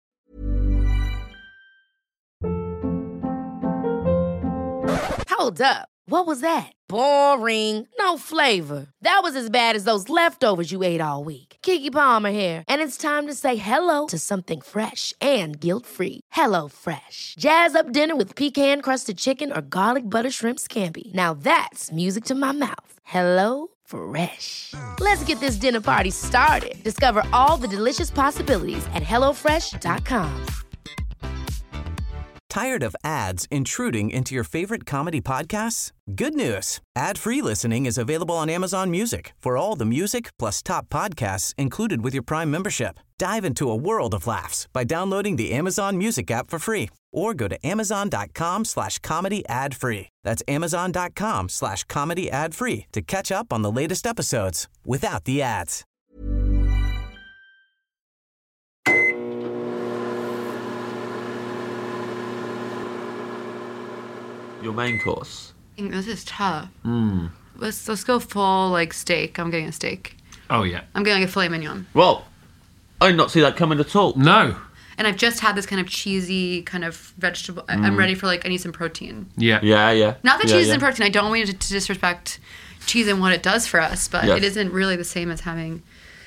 S2: Hold up. What was that? Boring. No flavor. That was as bad as those leftovers you ate all week. Keke Palmer here, and it's time to say hello to something fresh and guilt-free. Hello Fresh. Jazz up dinner with pecan-crusted chicken or garlic butter shrimp scampi. Now that's music to my mouth. Hello Fresh. Let's get this dinner party started. Discover all the delicious possibilities at hello fresh dot com.
S3: Tired of ads intruding into your favorite comedy podcasts? Good news. Ad-free listening is available on Amazon Music for all the music plus top podcasts included with your Prime membership. Dive into a world of laughs by downloading the Amazon Music app for free or go to amazon.com slash comedy ad free. That's amazon.com slash comedy ad free to catch up on the latest episodes without the ads.
S4: Your main course.
S5: This is tough.
S1: Mm.
S5: Let's let's go full like steak. I'm getting a steak.
S1: Oh, yeah.
S5: I'm getting like a filet mignon.
S4: Well, I did not see that coming at all.
S1: No.
S5: And I've just had this kind of cheesy kind of vegetable. I- I'm ready for like I need some protein.
S1: Yeah.
S4: Yeah, yeah.
S5: Not that
S4: yeah,
S5: cheese
S4: yeah.
S5: isn't protein. I don't want you to, to disrespect cheese and what it does for us, but
S4: Yes.
S5: it isn't really the same as having.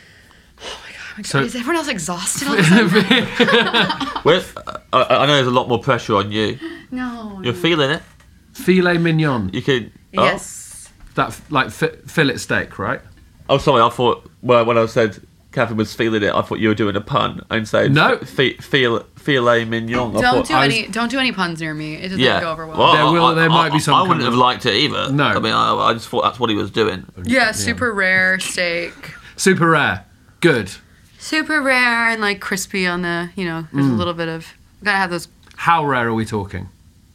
S5: Oh my god! Oh my god.
S1: So-
S5: Is everyone else exhausted all the time?
S4: Well, I, I know there's a lot more pressure on you.
S5: No.
S4: You're feeling it.
S1: Filet mignon.
S4: You can. Oh.
S5: Yes.
S1: That f- like fi- fillet steak, right?
S4: Oh, sorry. I thought well, when I said Catherine was feeling it, I thought you were doing a pun and saying
S1: No.
S4: Fi- feel filet mignon. I
S5: Don't
S4: thought,
S5: do
S1: I was-
S5: any. Don't do any puns near me. It doesn't
S4: Yeah.
S5: go over well.
S4: Well,
S1: There will-
S4: I-
S1: there
S4: I-
S1: might be some
S4: I
S1: kind
S4: wouldn't
S1: of-
S4: have liked it either.
S1: No.
S4: I mean, I, I just thought that's what he was doing.
S5: yeah, super rare steak.
S1: Super rare. Good.
S5: Super rare and like crispy on the. You know, there's a little bit of. Gotta have those.
S1: How rare are we talking?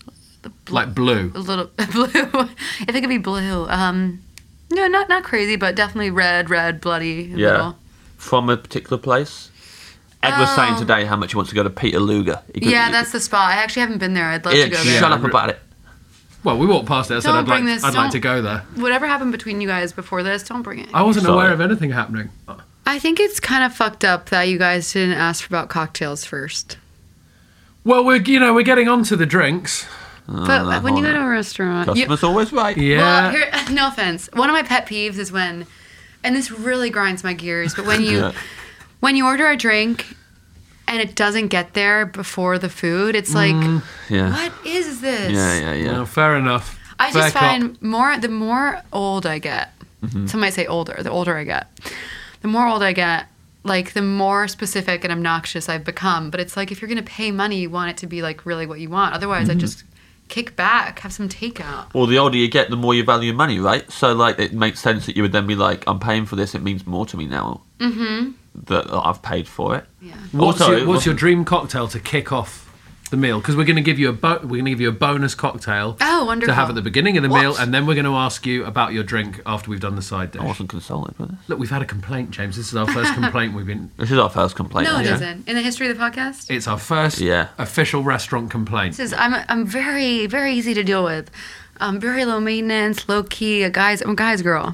S1: Like blue.
S5: A little blue. If it could be blue. Um, no, not not crazy, but definitely red, red, bloody. in the
S4: Yeah.
S5: middle.
S4: From a particular place. Ed was saying
S5: Oh.
S4: today how much he wants to go to Peter Luger. He could-
S5: Yeah, that's the spot. I actually haven't been there. I'd love
S4: Yeah,
S5: to go there.
S4: shut
S1: Yeah.
S4: up about it.
S1: Well, we walked past it. I said
S5: Don't
S1: I'd like,
S5: bring this-
S1: I'd like
S5: don't-
S1: to go there.
S5: Whatever happened between you guys before this, don't bring it.
S1: I wasn't
S4: Sorry.
S1: aware of anything happening.
S5: I think it's kind of fucked up that you guys didn't ask about cocktails first.
S1: Well, we're you know we're getting on to the drinks.
S5: But when you go to a restaurant, you,
S4: Customer's always right.
S1: Yeah.
S5: well, here, no offense. One of my pet peeves is when, and this really grinds my gears, but when you,
S4: Yeah.
S5: when you order a drink, and it doesn't get there before the food, it's like,
S4: Yeah.
S5: what is this?
S4: Yeah, yeah, yeah.
S1: Well, fair enough.
S5: I
S1: Fair
S5: just
S1: cop.
S5: find more the more old I get,
S4: Mm-hmm.
S5: some might say older, the older I get, the more old I get, like the more specific and obnoxious I've become. But it's like if you're gonna pay money, you want it to be like really what you want. Otherwise,
S4: Mm-hmm.
S5: I just kick back, have some takeout.
S4: Well, the older you get, the more you value money, right? So, like, it makes sense that you would then be like, I'm paying for this, it means more to me now. Mm-hmm. That I've paid for it.
S5: Yeah.
S1: What's,
S4: Also,
S1: your, what's
S4: it
S1: your dream cocktail to kick off the meal? Because we're going to give you a bo- we're going to give you a bonus cocktail
S5: Oh, wonderful.
S1: to have at the beginning of the
S5: What?
S1: meal, and then we're going to ask you about your drink after we've done the side dish.
S4: I wasn't consulted with this.
S1: Look, we've had a complaint, James. This is our first complaint we've been.
S4: This is our first complaint.
S5: No, it
S1: Yeah.
S5: isn't. In the history of the podcast,
S1: It's our first
S4: Yeah.
S1: official restaurant complaint.
S5: this is I'm I'm very very easy to deal with. I'm very low maintenance, low key. A guy's I'm a guy's girl.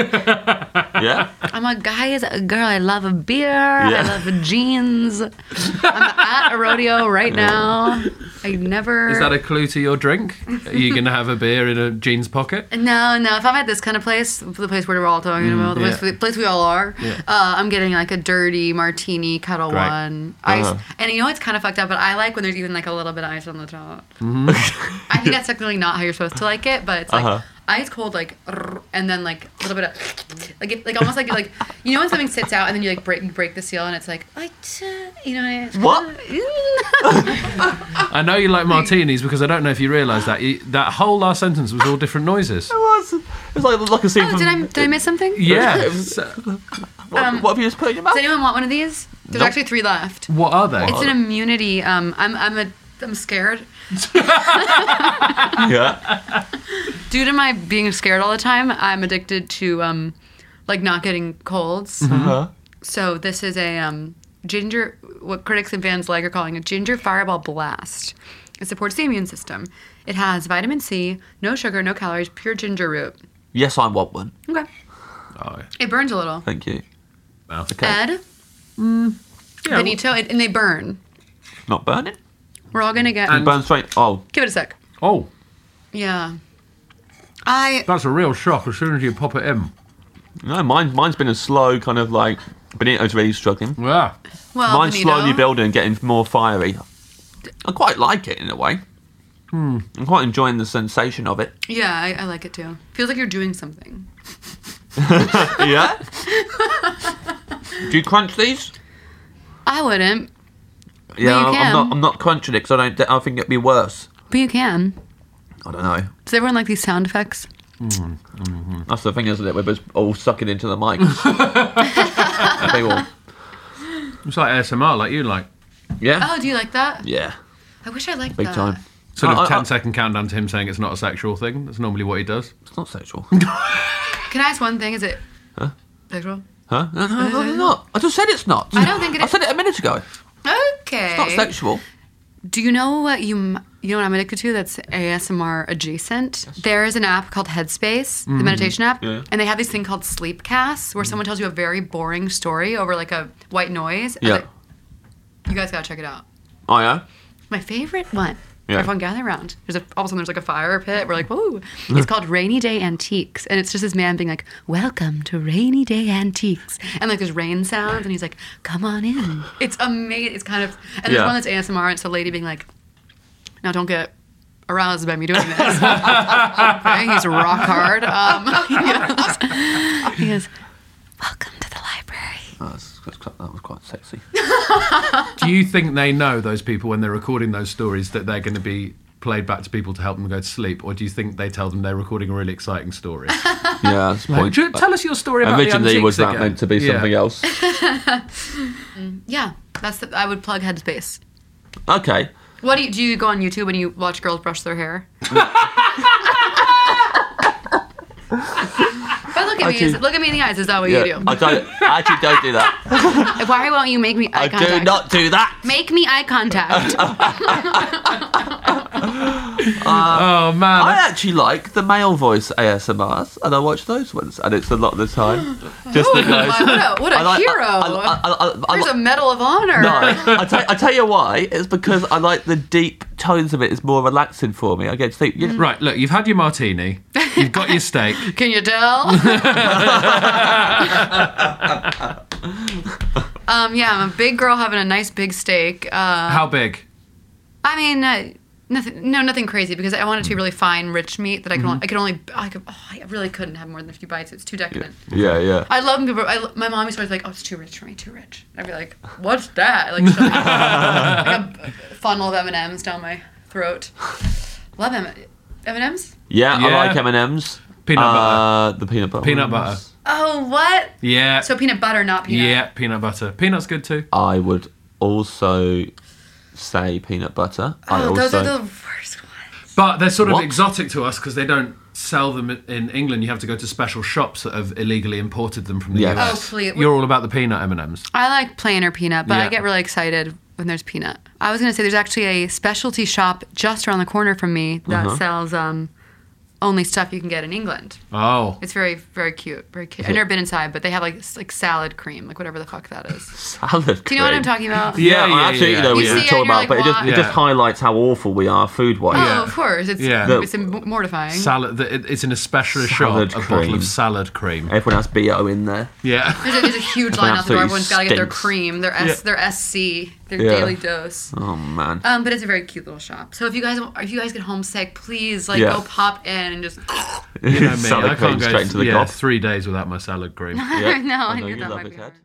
S4: Yeah?
S5: I'm a guy's girl. I love a beer. I love jeans. I'm at a rodeo right now. I never.
S1: Is that a clue to your drink? Are you going to have a beer in a jeans pocket?
S5: No, no. If I'm at this kind of place, the place where we're all talking about, the
S1: yeah.
S5: place, the place we all are, uh, I'm getting like a dirty martini, Kettle
S1: Great.
S5: One, ice.
S4: Uh-huh.
S5: And you know it's kind of fucked up, but I like when there's even like a little bit of ice on the top.
S1: Mm-hmm.
S5: I think that's technically not how you're supposed to like it, but it's like
S4: Uh-huh.
S5: ice cold, like, and then like a little bit of, like, it, like almost like like you know when something sits out and then you like break you break the seal and it's like, like you know
S4: What?
S1: I know you like martinis because I don't know if you realise that. You, that whole last sentence was all different noises.
S4: It was. It's like, like a scene
S5: Oh,
S4: from...
S5: did I did I miss something?
S1: Yeah.
S4: What, what have you just put in your mouth?
S5: Does anyone want one of these? There's
S4: Nope.
S5: actually three left.
S1: What are they?
S5: It's an immunity. Um, I'm I'm a I'm scared.
S4: Yeah.
S5: Due to my being scared all the time, I'm addicted to um, like not getting colds.
S4: Uh-huh.
S5: So this is a um, ginger, what critics and fans like are calling a ginger fireball blast. It supports the immune system. It has vitamin C, no sugar, no calories, pure ginger root.
S4: Yes, I want one.
S5: Okay.
S1: Oh,
S5: It burns a little.
S4: Thank you.
S1: well.
S4: Okay.
S5: Ed,
S1: Yeah,
S5: Benito, it, and they burn.
S4: Not burning.
S5: We're all gonna get.
S1: And-
S4: Burn straight. Oh,
S5: Give it a sec.
S1: Oh,
S5: Yeah. I.
S1: that's a real shock as soon as you pop it in.
S4: no, mine, mine's been a slow kind of like. Benito's really struggling.
S1: Yeah.
S5: Well,
S4: Mine's
S5: Benito,
S4: slowly building, getting more fiery. I quite like it in a way.
S1: Hmm.
S4: I'm quite enjoying the sensation of it.
S5: Yeah, I, I like it too. Feels like you're doing something.
S4: Yeah. Do you crunch these?
S5: I wouldn't,
S4: Yeah,
S5: you
S4: I'm,
S5: can.
S4: I'm not. I'm not crunching it because I don't. I think it'd be worse.
S5: but you can.
S4: I don't know.
S5: Does everyone like these sound effects?
S4: That's the thing, isn't it? We're just all sucking into the mic. They all.
S1: It's like A S M R, like you like.
S4: Yeah.
S5: Oh, do you like that?
S4: Yeah.
S5: I wish I liked
S4: Big
S5: that.
S4: time.
S1: Sort of
S4: I- I-
S1: ten second countdown to him saying it's not a sexual thing. That's normally what he does.
S4: It's not sexual.
S5: Can I ask one thing? Is it sexual?
S4: Huh? No, no, no, no, not. I just said it's not.
S5: I don't think it
S4: I
S5: is.
S4: said it a minute ago.
S5: Okay.
S4: It's not sexual.
S5: Do you know what you m- you know what I'm addicted to? That's A S M R adjacent. There is an app called Headspace, the meditation app,
S4: Yeah.
S5: and they have this thing called Sleepcasts, where someone tells you a very boring story over like a white noise. and
S4: Yeah.
S5: it- you guys gotta check it out.
S4: Oh yeah.
S5: My favorite one.
S4: Yeah.
S5: Everyone gather around. There's a, all of a sudden there's like a fire pit. We're like, whoa. It's called Rainy Day Antiques. And it's just this man being like, welcome to Rainy Day Antiques. And like there's rain sounds and he's like, come on in. It's amazing. It's kind of, and there's
S4: Yeah.
S5: one that's A S M R and it's a lady being like, now don't get aroused by me doing this. Okay, he's rock hard. Um, he, goes, he goes, welcome to the library.
S4: Oh, that's, that's, quite- that was quite sexy.
S1: Do you think they know, those people, when they're recording those stories, that they're going to be played back to people to help them go to sleep? Or do you think they tell them they're recording a really exciting story?
S4: Yeah, that's the
S1: Like,
S4: point.
S1: do you- tell us your story about
S4: Originally,
S1: the
S4: was
S1: antiques
S4: that
S1: again.
S4: meant to be
S1: Yeah.
S4: something else?
S5: Yeah, that's the, I would plug Headspace.
S4: Okay.
S5: What do you, do you go on YouTube when you watch girls brush their hair? But look at me,
S4: Actually-
S5: is, look at me in the eyes. Is that what
S4: Yeah,
S5: you do?
S4: I don't. I actually don't do that.
S5: Why won't you make me eye
S4: I
S5: contact?
S4: do not do that.
S5: Make me eye contact.
S1: Oh, man.
S4: I actually like the male voice A S M Rs, and I watch those ones, and it's a lot of the time. Just
S5: Ooh,
S4: because.
S5: what a, what a
S4: I like-
S5: hero.
S4: I, I, I, I, I,
S5: There's a Medal of Honor.
S4: No, I tell, I tell you why. It's because I like the deep tones of it. It's more relaxing for me. I get to sleep. You know,
S1: Right, look, you've had your martini, you've got your steak.
S5: Can you tell? um, yeah, I'm a big girl having a nice big steak. Uh,
S1: How big?
S5: I mean, uh, nothing, no, nothing crazy because I want it to be really fine, rich meat that I can. Only, I can only. I, could, oh, I really couldn't have more than a few bites. It's too decadent.
S4: Yeah, yeah.
S5: I love when people. I, lo- my mom used to always be like, "Oh, it's too rich for me, too rich." I'd be like, "What's that?" Like, shoving, like a funnel of M and M's down my throat. Love M M and M's.
S4: Yeah,
S1: Yeah.
S4: I like M and M's.
S1: Peanut
S4: uh, The peanut butter.
S1: Peanut
S4: ones.
S1: butter.
S5: Oh, what?
S1: Yeah.
S5: So peanut butter, not peanut.
S1: Yeah, peanut butter. Peanut's good too.
S4: I would also say peanut butter. I
S5: Oh,
S4: also,
S5: those are the worst ones.
S1: But they're sort of
S4: What?
S1: exotic to us because they don't sell them in England. You have to go to special shops that have illegally imported them from the
S4: Yes.
S1: U S.
S5: Oh, please.
S1: You're all about the peanut M and M's.
S5: I like plain or peanut, but
S1: Yeah.
S5: I get really excited when there's peanut. I was gonna say there's actually a specialty shop just around the corner from me that
S4: Uh-huh.
S5: sells um, only stuff you can get in England.
S1: Oh.
S5: It's very, very cute. Very cute. I've never been inside, but they have like s- like salad cream, like whatever the fuck that is.
S4: salad
S5: Do you know what I'm
S4: cream.
S5: talking about?
S1: Yeah,
S4: Yeah,
S1: yeah,
S4: I absolutely
S1: yeah.
S4: know what
S5: You
S4: you're
S5: see it
S4: talking
S5: and you're
S4: about,
S5: like,
S4: but it just, it
S1: why?
S4: just
S1: Yeah.
S4: highlights how awful we are food-wise.
S5: Oh,
S1: Yeah.
S5: of course. It's
S1: Yeah.
S5: it's m- mortifying.
S1: Salad. it- It's in a specialist
S4: Salad
S1: shop. A bottle
S4: cream.
S1: of salad cream.
S4: Everyone has B O in there.
S1: Yeah.
S5: There's a, there's a huge line out the door.
S4: absolutely
S5: Everyone's got to get their
S4: stinks.
S5: cream, their S,
S1: Yeah.
S5: their S C, their
S4: Yeah.
S5: daily dose.
S4: Oh man.
S5: Um, but it's a very cute little shop. So if you guys if you guys get homesick, please like
S4: Yeah.
S5: go pop in and just.
S1: You know me.
S4: Salad
S1: I
S4: cream
S1: can't go
S4: straight into the
S1: yeah,
S4: gob.
S1: three days without my salad cream.
S4: Yeah.
S5: no, I,
S4: I know
S5: knew
S4: you
S5: that
S4: love
S5: might
S4: it,
S5: be
S4: Ed.
S5: hard.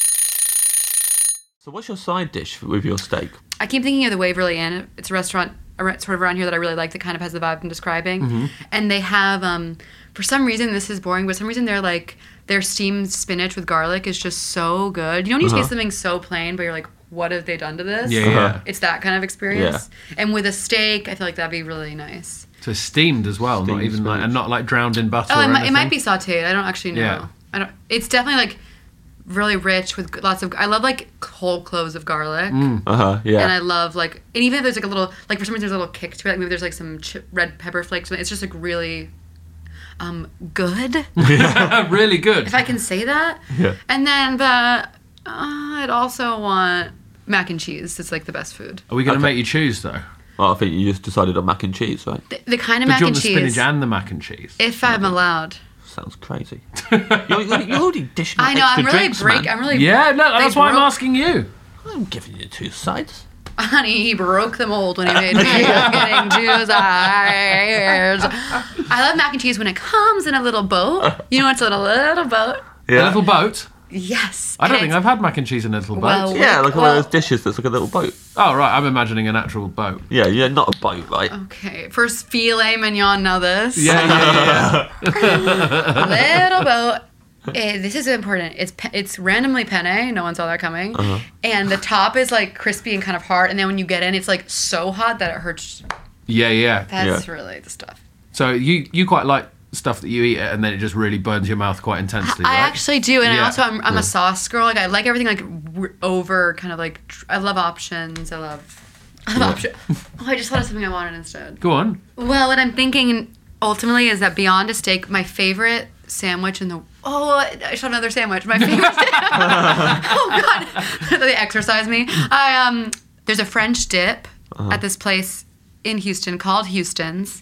S4: So what's your side dish with your steak?
S5: I keep thinking of the Waverly Inn. It's a restaurant around, sort of around here that I really like that kind of has the vibe I'm describing. And they have, um, for some reason, this is boring, but for some reason they're like, their steamed spinach with garlic is just so good. You know when you
S4: Uh-huh.
S5: taste something so plain, but you're like, what have they done to this?
S1: Yeah, yeah.
S5: It's that kind of experience. And with a steak, I feel like that'd be really nice.
S1: So steamed as well, not
S4: Steamed
S1: even like,
S4: spinach.
S1: and not like drowned in butter
S5: Oh,
S1: or
S5: it, might, it
S1: anything?
S5: might be sautéed. I don't actually know.
S1: Yeah.
S5: I don't. It's definitely like really rich with lots of. I love like whole cloves of garlic,
S4: Uh-huh, yeah.
S5: and I love like, and even if there's like a little, like for some reason there's a little kick to it. Like maybe there's like some chip, red pepper flakes. It's just like really, um, good.
S1: Really good.
S5: If I can say that.
S4: Yeah.
S5: And then the, uh, I'd also want mac and cheese. It's like the best food.
S1: Are we going to
S4: Okay.
S1: make you choose, though?
S4: Well, I think you just decided on mac and cheese, right?
S5: The, the kind of
S1: Did
S5: mac
S1: you
S5: and
S1: want the
S5: cheese.
S1: spinach and the mac and cheese?
S5: If I'm allowed.
S4: Sounds crazy. you're, you're already dishing out
S5: I know.
S4: extra
S5: I'm really
S4: drinks,
S5: break.
S4: man.
S5: I'm really.
S1: Yeah, no,
S5: they
S1: that's why I'm
S5: broke-
S1: asking you.
S4: I'm giving you two sides.
S5: Honey, he broke the mold when he made me. I'm getting two sides. I love mac and cheese when it comes in a little boat. You know, it's a little, little boat.
S1: A little boat?
S5: Yes.
S1: I don't
S5: And
S1: think
S5: it's-
S1: I've had mac and cheese in a little boat.
S5: Well,
S4: Yeah, like one
S5: well-
S4: of those dishes that's like a little boat.
S1: Oh, right, I'm imagining an actual boat.
S4: Yeah, yeah, not a boat, right?
S5: Okay, first filet mignon, now this.
S1: Yeah, yeah, yeah.
S5: Little boat. Eh, this is important. It's pe- it's randomly penne. No one saw that coming.
S4: Uh-huh.
S5: And the top is like crispy and kind of hard. And then when you get in, it's like so hot that it hurts.
S1: Yeah, yeah.
S5: That's
S4: Yeah.
S5: really the stuff.
S1: So you, you quite like stuff that you eat and then it just really burns your mouth quite intensely,
S5: I
S1: right?
S5: actually do, and I
S1: Yeah.
S5: also I'm, I'm a sauce girl. Like I like everything like w- over kind of like tr- I love options. I love I love options. Oh, I just thought of something I wanted instead.
S1: Go on.
S5: Well, what I'm thinking ultimately is that beyond a steak, my favorite sandwich in the oh I shot another sandwich. My favorite. Oh God, they exercise me. I um there's a French dip at this place in Houston called Houston's,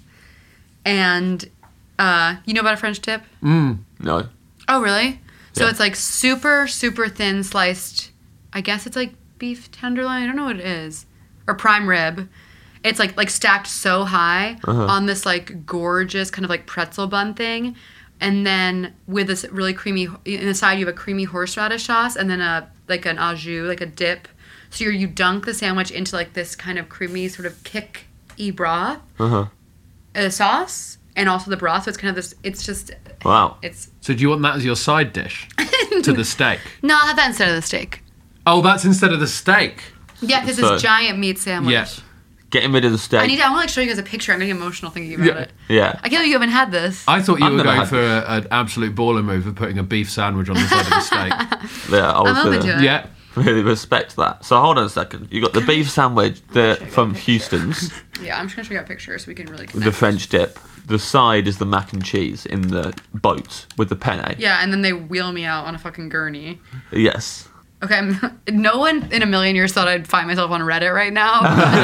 S5: and uh you know about a French dip?
S4: No.
S5: Oh, really? So
S4: Yeah.
S5: it's like super, super thin sliced. I guess it's like beef tenderloin. I don't know what it is, or prime rib. It's like like stacked so high on this like gorgeous kind of like pretzel bun thing, and then with this really creamy. In the side you have a creamy horseradish sauce, and then a like an au jus, like a dip. So you you dunk the sandwich into like this kind of creamy sort of kick-y broth,
S4: Uh-huh.
S5: a sauce, and also the broth. So it's kind of this. It's just.
S4: Wow.
S5: It's
S1: So do you want that as your side dish to the steak?
S5: no, I'll have that instead of the steak.
S1: Oh, that's instead of the steak.
S5: Yeah, because
S4: So-
S5: this giant meat sandwich.
S1: Yeah.
S4: Getting rid of the steak.
S5: I need. To, I want to like show you guys a picture. I'm getting emotional thinking about
S1: Yeah.
S5: it.
S4: Yeah.
S5: I can't believe you haven't had this.
S1: I thought you
S4: I've
S1: were
S4: never
S1: going
S4: had
S1: for a, an absolute baller move of putting a beef sandwich on the side of the steak.
S4: Yeah, I was
S5: I'm open
S4: gonna
S5: to it.
S1: Yeah.
S4: really respect that. So hold on a second. You got the beef sandwich the, from Houston's,
S5: Yeah, I'm just gonna show you a picture so we can really.
S4: the
S5: Connect.
S4: French dip. The side is the mac and cheese in the boat with the penne.
S5: Yeah, and then they wheel me out on a fucking gurney.
S4: Yes.
S5: Okay, I'm, no one in a million years thought I'd find myself on Reddit right now,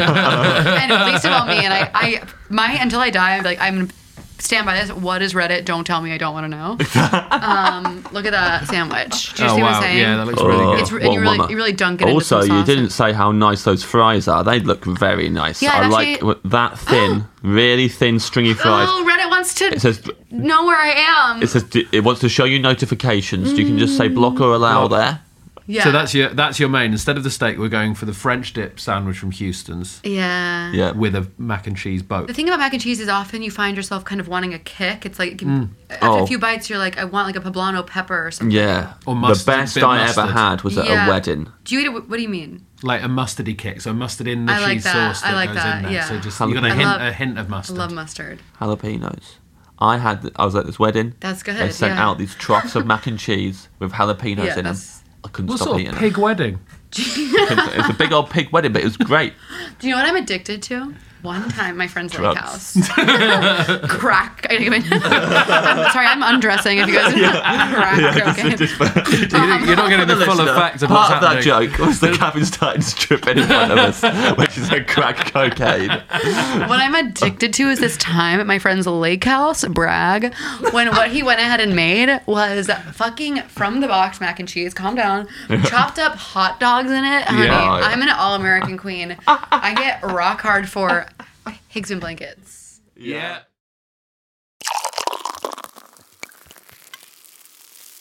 S5: and at least about me. And I, I, my until I die, I'm like, I'm gonna stand by this. What is Reddit? Don't tell me. I don't want to know. Um, look at that sandwich. Do you
S1: Oh,
S5: see what
S1: wow.
S5: I'm saying?
S1: Yeah, that looks really good.
S5: It's, and
S4: Well,
S5: you really,
S4: mama.
S5: you really dunk it
S4: Also,
S5: into some
S4: you
S5: sauce.
S4: didn't say how nice those fries are. They look very nice.
S5: Yeah,
S4: I
S5: it
S4: like
S5: actually-
S4: w- that thin, really thin, stringy fries.
S5: Oh, Reddit wants to
S4: It says
S5: know where I am.
S4: it says it wants to show you notifications. You can just say block or allow
S1: Block.
S4: there.
S5: yeah.
S1: So that's your that's your main. Instead of the steak, we're going for the French dip sandwich from Houston's
S5: yeah.
S4: Yeah.
S1: with a mac and cheese boat.
S5: The thing about mac and cheese is often you find yourself kind of wanting a kick. It's like after
S4: Oh.
S5: a few bites, you're like, I want like a poblano pepper or something.
S4: Yeah.
S1: Or mustard,
S4: the best
S1: bit
S4: I
S1: mustard.
S4: ever had was at
S5: Yeah.
S4: a wedding.
S5: Do you eat it? What do you mean?
S1: Like a mustardy kick, so mustard in the
S5: I like
S1: cheese
S5: that.
S1: sauce
S5: I
S1: that
S5: like
S1: goes
S5: that,
S1: in there.
S5: yeah.
S1: So just you got a
S4: I
S1: hint,
S5: love-
S1: a hint of
S5: I
S1: mustard.
S5: love mustard.
S4: Jalapenos. I had. I was at this wedding.
S5: That's good,
S4: They sent
S5: yeah.
S4: out these troughs of mac and cheese with jalapenos
S5: Yeah,
S4: in them.
S5: that's-
S4: I couldn't
S1: What
S4: stop
S1: sort
S4: eating
S1: of pig wedding?
S4: it. It's a big old pig wedding, but it was great.
S5: Do you know what I'm addicted to? One time, my friend's lake
S4: Drugs.
S5: house. Crack. I mean, I'm sorry, I'm undressing. If you guys crack cocaine.
S1: You're not getting the full
S4: Listener,
S1: effect of what's
S4: part of that
S1: happening.
S4: joke was the cabin starting stripping in front of us, which is a crack cocaine.
S5: What I'm addicted to is this time at my friend's lake house, brag, when what he went ahead and made was fucking from the box mac and cheese, calm down, chopped up hot dogs in it. Honey,
S1: Yeah.
S5: I'm an all-American queen. I get rock hard for Higgsman blankets.
S1: Yeah.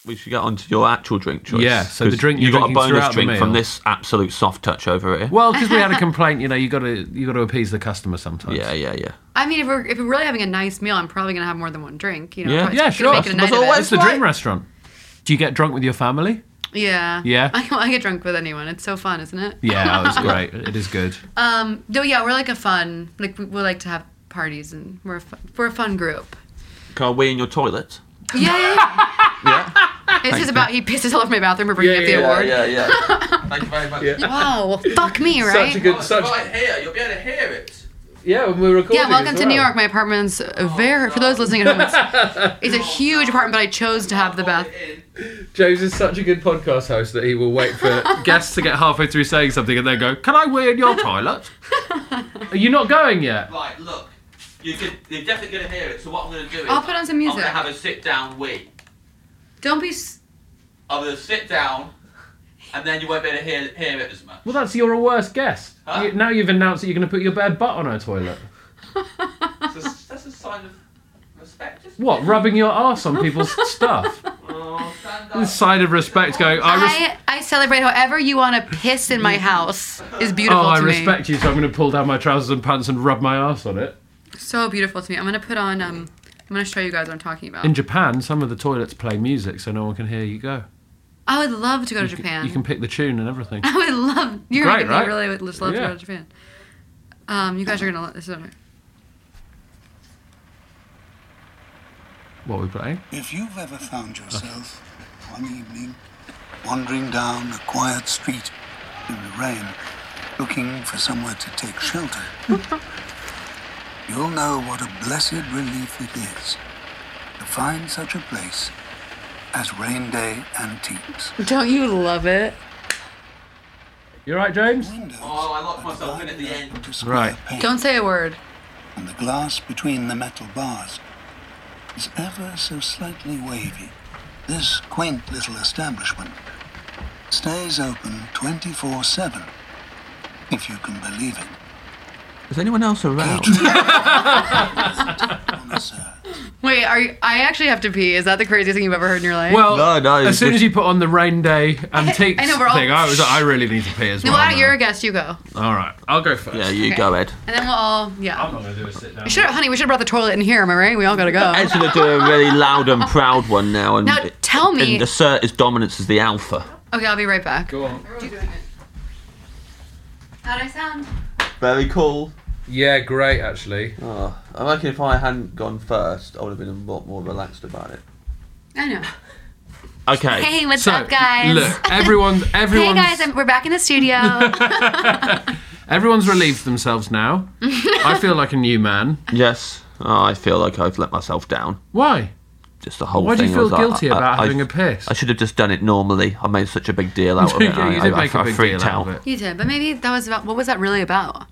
S4: we should get on to your actual drink choice.
S1: Yeah, so the
S4: 'Cause
S1: drink
S4: you
S1: you're
S4: got a
S1: drinking
S4: bonus
S1: throughout the
S4: drink
S1: meal.
S4: from this absolute soft touch over here.
S1: Well, because we had a complaint, you know, you got to you got to appease the customer sometimes.
S4: Yeah, yeah, yeah.
S5: I mean, if we're if we're really having a nice meal, I'm probably gonna have more than one drink. You know,
S4: Yeah.
S5: Probably
S1: Yeah,
S5: gonna
S1: sure.
S5: Make it a night
S4: That's
S5: of it.
S4: always
S1: It's the
S4: right.
S1: dream restaurant. Do you get drunk with your family?
S5: Yeah.
S1: Yeah?
S5: I, I get drunk with anyone. It's so fun, isn't it?
S1: Yeah, it was great. It is good.
S5: Um. No. Yeah. We're like a fun. Like we, we like to have parties, and we're a fun, we're a fun group.
S4: Can I wee in your toilet?
S5: Yeah. yeah, yeah.
S4: Yeah.
S5: It's just about he pisses all over my bathroom for bringing
S1: Yeah,
S5: up the
S1: yeah,
S5: award.
S4: Yeah, yeah. Thank you very much.
S5: Wow. Well, fuck me, right?
S1: Such a good,
S4: Oh, it's
S1: such.
S4: right here. You'll be able to hear it.
S1: Yeah, when we were recording.
S5: Yeah, welcome
S1: as
S5: to New
S1: well.
S5: York. My apartment's very, for those listening at home, it's, it's a huge apartment, but I chose to have the bath.
S1: James is such a good podcast host that he will wait for guests to get halfway through saying something and then go, "Can I wee in your toilet?" Are you not going yet?
S4: Right, look. You could, you're definitely going to hear it, so what I'm going to do is...
S5: I'll put on some music.
S4: I'm going to have a sit-down wee.
S5: Don't be. S-
S4: I'm going to sit down, and then you won't be able to hear, hear it as much.
S1: Well, that's you're a worse guest.
S4: Huh?
S1: You, now you've announced that you're going to put your bare butt on her toilet.
S4: That's a, that's a sign of respect, isn't
S1: What? Rubbing your arse on people's stuff?
S4: it? Oh, stand
S1: A
S4: up.
S1: sign of respect. Going, I, res-
S5: I, I celebrate however you want to piss in my house is beautiful
S1: oh, I
S5: to me.
S1: respect you, so I'm going to pull down my trousers and pants and rub my arse on it.
S5: So beautiful to me. I'm gonna put on. Um, I'm gonna show you guys what I'm talking about.
S1: In Japan, some of the toilets play music, so no one can hear you go.
S5: I would love to go to
S1: You can-
S5: Japan.
S1: You can pick the tune and everything.
S5: I would love. You're
S1: Great,
S5: making
S1: right?
S5: me really would just love
S1: Yeah.
S5: to go to Japan. Um, you guys are gonna. This is okay.
S1: What are we playing?
S7: If you've ever found yourself one evening wandering down a quiet street in the rain, looking for somewhere to take shelter, you'll know what a blessed relief it is to find such a place as Rain Day Antiques.
S5: Don't you love it?
S1: You right, James?
S7: Windows
S4: Oh, I locked
S7: are
S4: myself in
S7: divided
S4: at the
S7: up
S4: end.
S7: into square
S1: Right.
S7: panes,
S5: Don't say a word.
S7: and the glass between the metal bars is ever so slightly wavy. This quaint little establishment stays open twenty-four seven, if you can believe it.
S4: Is anyone else around?
S7: Connoisseur.
S5: Wait, are you, I actually have to pee. Is that the craziest thing you've ever heard in your life?
S1: Well,
S4: No, no,
S1: as
S4: it's
S1: soon
S4: just-
S1: as you put on the rain day antiques
S5: I know, we're all-
S1: thing, I was I really need to pee as
S5: no,
S1: well.
S5: why don't
S1: now.
S5: you're a guest? You go.
S1: All right, I'll go first.
S4: Yeah, you
S5: Okay.
S4: go, Ed.
S5: And then we'll all. Yeah.
S1: I'm not going to do a sit down.
S5: We should, honey. We should have brought the toilet in here. Am I right? We all gotta go.
S4: Ed's going to do a really loud and proud one now. And,
S5: Now, tell me-
S4: And assert his dominance as the alpha.
S5: Okay, I'll be right back.
S1: Go on.
S5: How'd I sound?
S4: Very cool.
S1: Yeah, great, actually.
S4: Oh, I reckon if I hadn't gone first, I would have been a lot more relaxed about it.
S5: I know.
S4: Okay.
S5: Hey, what's
S1: So,
S5: up, guys?
S1: look, everyone,
S5: Hey
S1: everyone's,
S5: guys, I'm, we're back in the studio.
S1: everyone's relieved themselves now. I feel like a new man.
S4: Yes. Oh, I feel like I've let myself down.
S1: Why?
S4: Just the whole
S1: Why do
S4: thing.
S1: you feel
S4: was like,
S1: guilty
S4: I-
S1: about
S4: I-
S1: having
S4: I-
S1: a piss?
S4: I should have just done it normally. I made such a big deal out of
S1: You
S4: it. I,
S1: did
S4: I,
S1: make
S4: I,
S1: a big
S4: freaked
S1: deal
S4: out.
S1: out of it.
S5: You did, but maybe that was about. What was that really about?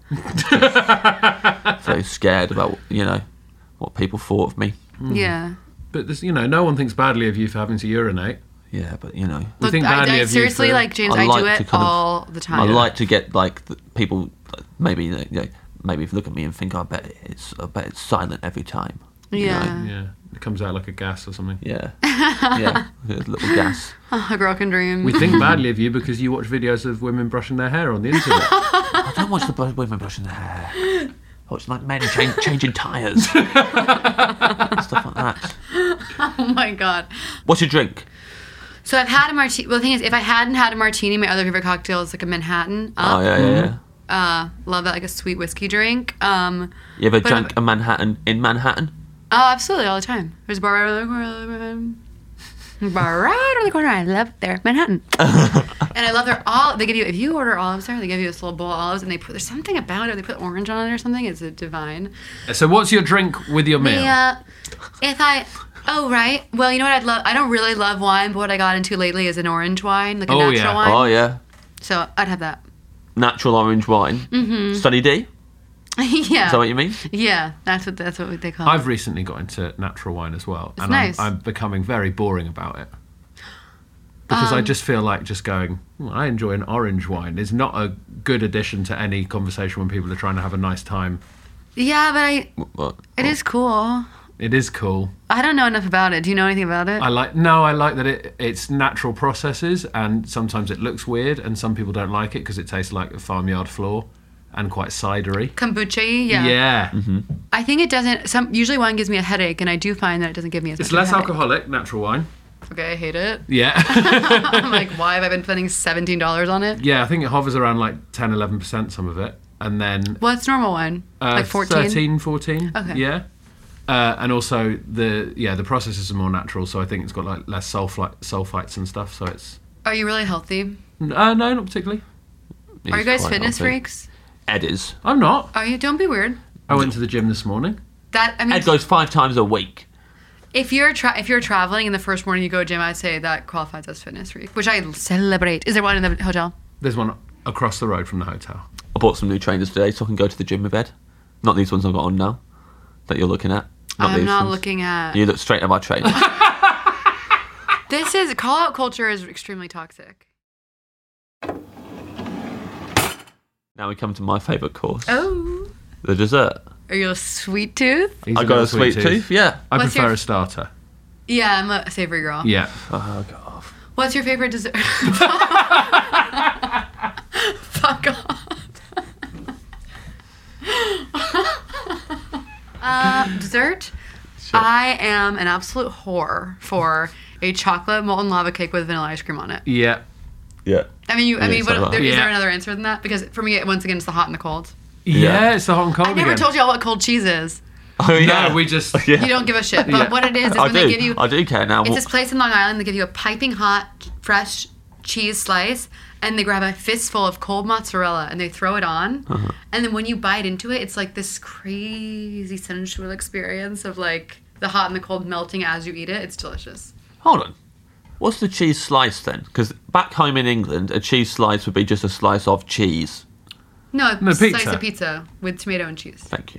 S4: So scared about, you know, what people thought of me.
S5: Yeah.
S1: But this, you know, no one thinks badly of you for having to urinate.
S4: Yeah, but you know,
S1: We
S5: Look,
S1: think
S5: I,
S1: badly
S5: I,
S1: of you
S5: seriously,
S1: for-
S5: like James,
S4: I
S5: I,
S4: like
S5: do
S4: to
S5: it
S4: kind of-
S5: all the time.
S4: I like to get like the people, maybe you know, maybe look at me and think, I bet it's, I bet it's silent every time. you
S5: Yeah.
S4: know?
S1: Yeah, it comes out like a gas or something.
S4: Yeah. Yeah. There's a little gas.
S5: A girl can dream.
S1: We think badly of you because you watch videos of women brushing their hair on the internet.
S4: I don't watch the bu- women brushing their hair. I watch like men change, changing tyres. Stuff like that.
S5: Oh my god.
S4: What's your drink?
S5: So I've had a martini. Well, the thing is, if I hadn't had a martini, my other favorite cocktail is like a Manhattan. Up.
S4: Oh, yeah, yeah, yeah.
S5: Uh, love that, like a sweet whiskey drink. Um,
S4: You ever
S5: But
S4: drank
S5: I'm-
S4: a Manhattan in Manhattan?
S5: oh, absolutely, all the time. There's a bar right around the corner. Bar right around the corner. I love it there, Manhattan. And I love their olive. They give you, if you order olives there, they give you this little bowl of olives, and they put, there's something about it. They put orange on it or something. It's a divine.
S1: So what's your drink with your meal?
S5: Yeah. If I, oh right. Well, you know what I'd love. I don't really love wine, but what I got into lately is an orange wine, like a
S1: Oh,
S5: natural
S1: yeah.
S5: wine.
S4: Oh, yeah.
S5: So I'd have that.
S4: Natural orange wine. Mm-hmm. Sunny D?
S5: Yeah.
S4: Is that what you mean?
S5: Yeah, that's what that's what they call
S1: I've
S5: it.
S1: recently got into natural wine as well,
S5: It's
S1: and
S5: nice.
S1: I'm, I'm becoming very boring about it because
S5: Um,
S1: I just feel like just going. "Hmm, I enjoy an orange wine is not a good addition to any conversation when people are trying to have a nice time.
S5: Yeah, but I
S4: What?
S5: it is cool.
S1: It is cool.
S5: I don't know enough about it. Do you know anything about it?
S1: I like no, I like that it it's natural processes, and sometimes it looks weird, and some people don't like it because it tastes like a farmyard floor and quite cidery.
S5: Kombucha, yeah.
S1: Yeah.
S4: Mm-hmm.
S5: I think it doesn't. Some usually wine gives me a headache, and I do find that it doesn't give me as
S1: It's
S5: much
S1: less
S5: of a headache.
S1: alcoholic, natural wine.
S5: Okay, I hate it.
S1: Yeah.
S5: I'm like, why have I been spending seventeen dollars on it?
S1: Yeah, I think it hovers around like ten, eleven percent, some of it. And then
S5: What's normal wine?
S1: uh,
S5: Like fourteen?
S1: thirteen, fourteen.
S5: Okay.
S1: Yeah. Uh, and also the yeah the processes are more natural, so I think it's got like less sulfite, sulfites and stuff. So it's
S5: Are you really healthy?
S1: uh, no, not particularly.
S5: Are you guys fitness freaks?
S4: Ed is.
S1: I'm not.
S5: Are you? Don't be weird.
S1: I went to the gym this morning.
S5: That I mean,
S4: Ed goes five times a week.
S5: if you're tra- if you're traveling and the first morning you go to gym, I'd say that qualifies as fitness freak, which I celebrate. Is there one in the hotel?
S1: There's one across the road from the hotel.
S4: I bought some new trainers today so I can go to the gym with Ed. Not these ones I've got on now that you're looking at. Not
S5: I'm
S4: these
S5: not
S4: ones.
S5: looking at.
S4: You look straight at my trainers.
S5: This is call out culture is extremely toxic.
S4: Now we come to my favourite course.
S5: Oh,
S4: The dessert.
S5: are you a sweet tooth?
S1: He's
S4: I got a sweet tooth, yeah.
S1: I
S5: What's
S1: prefer
S5: your-
S1: a starter.
S5: Yeah, I'm a savory girl.
S1: Yeah.
S4: Fuck off.
S5: What's your favorite dessert? Fuck off. uh, dessert?
S4: Sure.
S5: I am an absolute whore for a chocolate molten lava cake with vanilla ice cream on it.
S1: Yeah.
S4: Yeah.
S5: I mean, you. I
S4: Yeah,
S5: mean,
S4: so
S5: what,
S4: do I.
S5: there, is
S1: Yeah.
S5: there another answer than that? Because for me, once again, it's the hot and the cold.
S1: Yeah,
S4: Yeah.
S1: it's the hot and cold
S5: I never
S1: again.
S5: told y'all what cold cheese is.
S4: Oh, yeah.
S1: No, we just...
S4: Yeah.
S5: You don't give a shit. But
S1: Yeah.
S5: what it is is
S4: I
S5: when
S4: do.
S5: they give you.
S4: I do care now.
S5: It's
S4: What-
S5: this place in Long Island. They give you a piping hot, fresh cheese slice, and they grab a fistful of cold mozzarella and they throw it on.
S4: Uh-huh.
S5: And then when you bite into it, it's like this crazy sensual experience of like the hot and the cold melting as you eat it. It's delicious.
S4: Hold on. What's the cheese slice then? Because back home in England, a cheese slice would be just a slice of cheese.
S5: No, a
S1: No,
S5: slice
S1: pizza.
S5: of pizza with tomato and cheese.
S4: Thank you.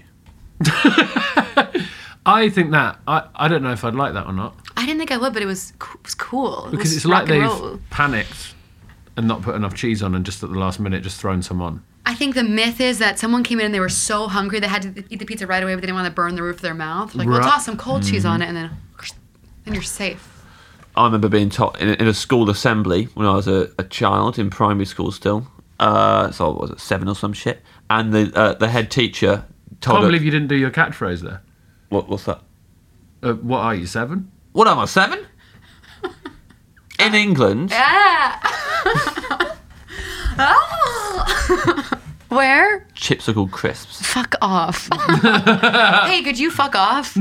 S1: I think that... I, I don't know if I'd like that or not.
S5: I didn't think I would, but it was co- it was cool. It
S1: Because
S5: was
S1: it's like
S5: rock and
S1: they've
S5: roll.
S1: panicked and not put enough cheese on and just at the last minute just thrown some on.
S5: I think the myth is that someone came in and they were so hungry they had to eat the pizza right away, but they didn't want to burn the roof of their mouth. Like, we'll
S1: Right.
S5: toss some cold cheese on it, and then, then you're safe.
S4: I remember being taught in, in a school assembly when I was a, a child in primary school still. Uh, so what was it, seven or some shit? And the uh, the head teacher told
S1: Can't
S4: her...
S1: believe you didn't do your catchphrase there.
S4: What, what's that?
S1: Uh, what are you, seven?
S4: What am I, seven? In England...
S5: Where?
S4: Chips are called crisps.
S5: Fuck off. Hey, could you fuck off?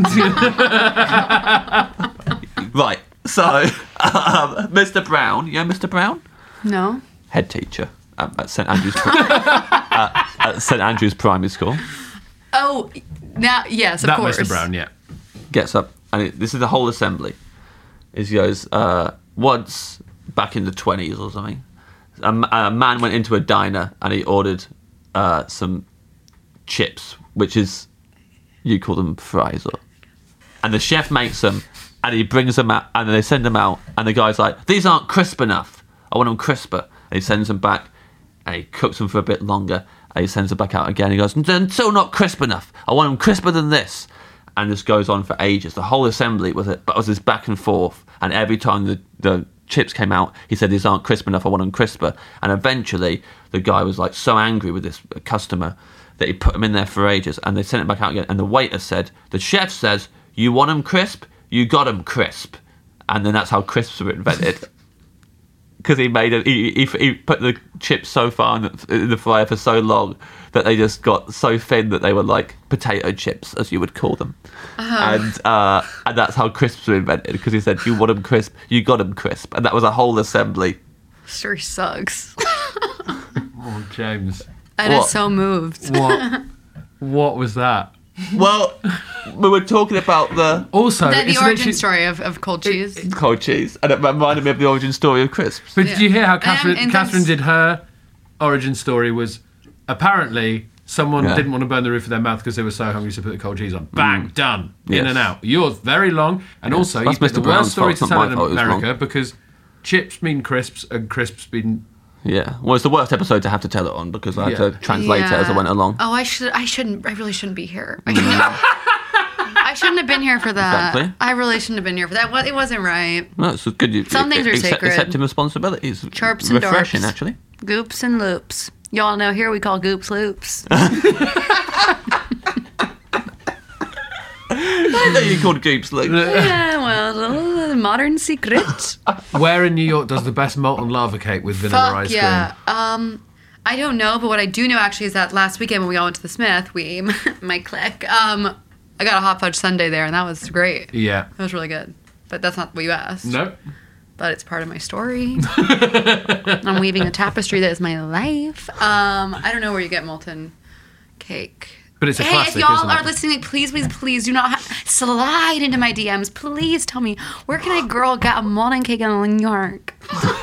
S4: Right, so um, Mister Brown, you know Mister Brown?
S5: No.
S4: Head teacher um, at St Andrews uh, at St Andrews Primary School.
S5: Oh, now, yes, of
S1: that
S5: course.
S1: Mister Brown, yeah.
S4: Gets up, and it, this is the whole assembly. Is he goes, uh, once back in the twenties or something, a, m- a man went into a diner and he ordered uh, some chips, which is, you call them fries, or, and the chef makes them, and he brings them out, and they send them out, and the guy's like, these aren't crisp enough. I want them crisper. And he sends them back, and he cooks them for a bit longer, and he sends them back out again. He goes, they're still not crisp enough. I want them crisper than this. And this goes on for ages. The whole assembly was it, but was this back and forth. And every time the, the chips came out, he said, these aren't crisp enough, I want them crisper. And eventually, the guy was like so angry with this customer that he put them in there for ages, and they sent it back out again. And the waiter said, the chef says, you want them crisp? You got them crisp. And then that's how crisps were invented. Because he made it, he, he, he put the chips so far in the, in the fryer for so long that they just got so thin that they were like potato chips, as you would call them. Uh-huh. And uh, and that's how crisps were invented, because he said, you want them crisp, you got them crisp. And that was a whole assembly.
S5: Sure sucks.
S1: Oh, James.
S5: I
S4: What?
S5: was so moved.
S1: What? What was that?
S4: Well, we were talking about the
S1: Also,
S5: The, the
S1: it's
S5: origin
S1: literally-
S5: story of, of cold cheese.
S4: cold cheese, and it reminded me of the origin story of crisps.
S1: But did you hear how
S5: And-
S1: Catherine,
S5: and
S1: Catherine
S5: that's-
S1: did her origin story was apparently someone
S4: Yeah.
S1: didn't want to burn the roof of their mouth because they were so hungry to put the cold cheese on. Bang, done. In
S4: Yes.
S1: and out. Yours, very long. And
S4: Yes.
S1: also,
S4: That's
S1: you picked
S4: Mister
S1: the worst
S4: Brown's
S1: story
S4: fault,
S1: to
S4: it's not
S1: tell
S4: my
S1: in
S4: fault it was
S1: America
S4: long.
S1: because chips mean crisps and crisps mean...
S4: Yeah, well, it's the worst episode to have to tell it on, because I had
S1: Yeah.
S4: to translate it as I went along.
S5: Oh, I should. I shouldn't. I really shouldn't be here. I, shouldn't, I I shouldn't have been here for that.
S4: Exactly.
S5: I really shouldn't have been here for that. Well, it wasn't right.
S4: No, it's good. You,
S5: Some things are
S4: accept,
S5: sacred.
S4: Accepting responsibility is
S5: Chirps and
S4: refreshing,
S5: dorps.
S4: actually.
S5: Goops and loops. Y'all know here we call goops loops.
S4: I know you called Goops, Luke.
S5: Yeah, well, a modern secret.
S1: Where in New York does the best molten lava cake with vanilla
S5: Fuck
S1: ice cream?
S5: yeah. Um, I don't know, but what I do know actually is that last weekend when we all went to the Smith, we, my clique, um, I got a hot fudge sundae there, and that was great.
S1: Yeah.
S5: It was really good. But that's not what you asked.
S1: Nope.
S5: But it's part of my story. I'm weaving a tapestry that is my life. Um, I don't know where you get molten cake.
S1: But it's a
S5: hey,
S1: classic,
S5: if y'all
S1: isn't
S5: are
S1: it?
S5: listening, please, please, please do not ha- slide into my D Ms. Please tell me, where can a girl get a molten cake in New York?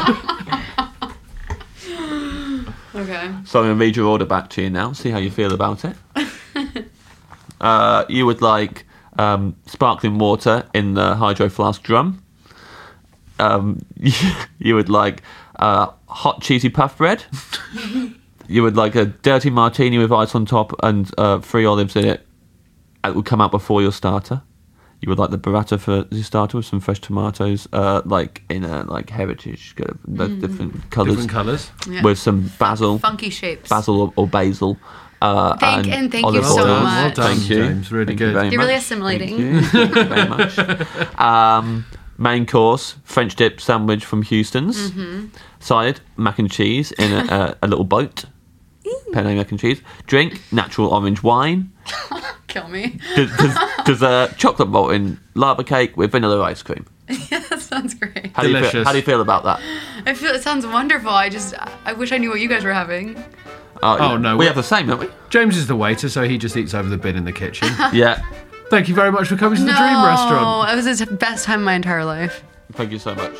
S5: Okay.
S4: So I'm going to read your order back to you now, see how you feel about it. uh, you would like um, sparkling water in the hydro flask drum. Um, you would like uh, hot cheesy puff bread. You would like a dirty martini with ice on top and uh, three olives in it. It would come out before your starter. You would like the burrata for your starter with some fresh tomatoes, uh, like in a like heritage, kind of, mm. different colours.
S1: Different colours.
S5: Yeah.
S4: With some basil.
S5: Funky shapes.
S4: Basil or, or basil. Uh,
S5: Thank-
S4: and,
S5: and thank
S4: olive
S5: you so
S4: oil.
S5: much.
S1: Well done,
S4: Thank you.
S1: James. Really
S4: Thank
S1: good.
S4: You very
S5: You're really
S4: much.
S5: assimilating.
S4: Thank you. Thank you very much. Um, main course, French dip sandwich from Houston's.
S5: Mm-hmm.
S4: Side, mac and cheese in a, a, a little boat. Penne mac and cheese. Drink, natural orange wine.
S5: Kill me.
S4: D- des- dessert, chocolate molten lava cake with vanilla ice cream.
S5: Yeah, that sounds great.
S4: How do, you feel,
S1: Delicious.
S4: how do you feel about that?
S5: I feel it sounds wonderful. I just, I wish I knew what you guys were having.
S1: Oh, no,
S4: We
S1: we-
S4: have the same, don't we?
S1: James is the waiter, so he just eats over the bin in the kitchen.
S4: Yeah.
S1: Thank you very much for coming to the
S5: no,
S1: Dream Restaurant.
S5: it was the best time of my entire life.
S4: Thank you so much.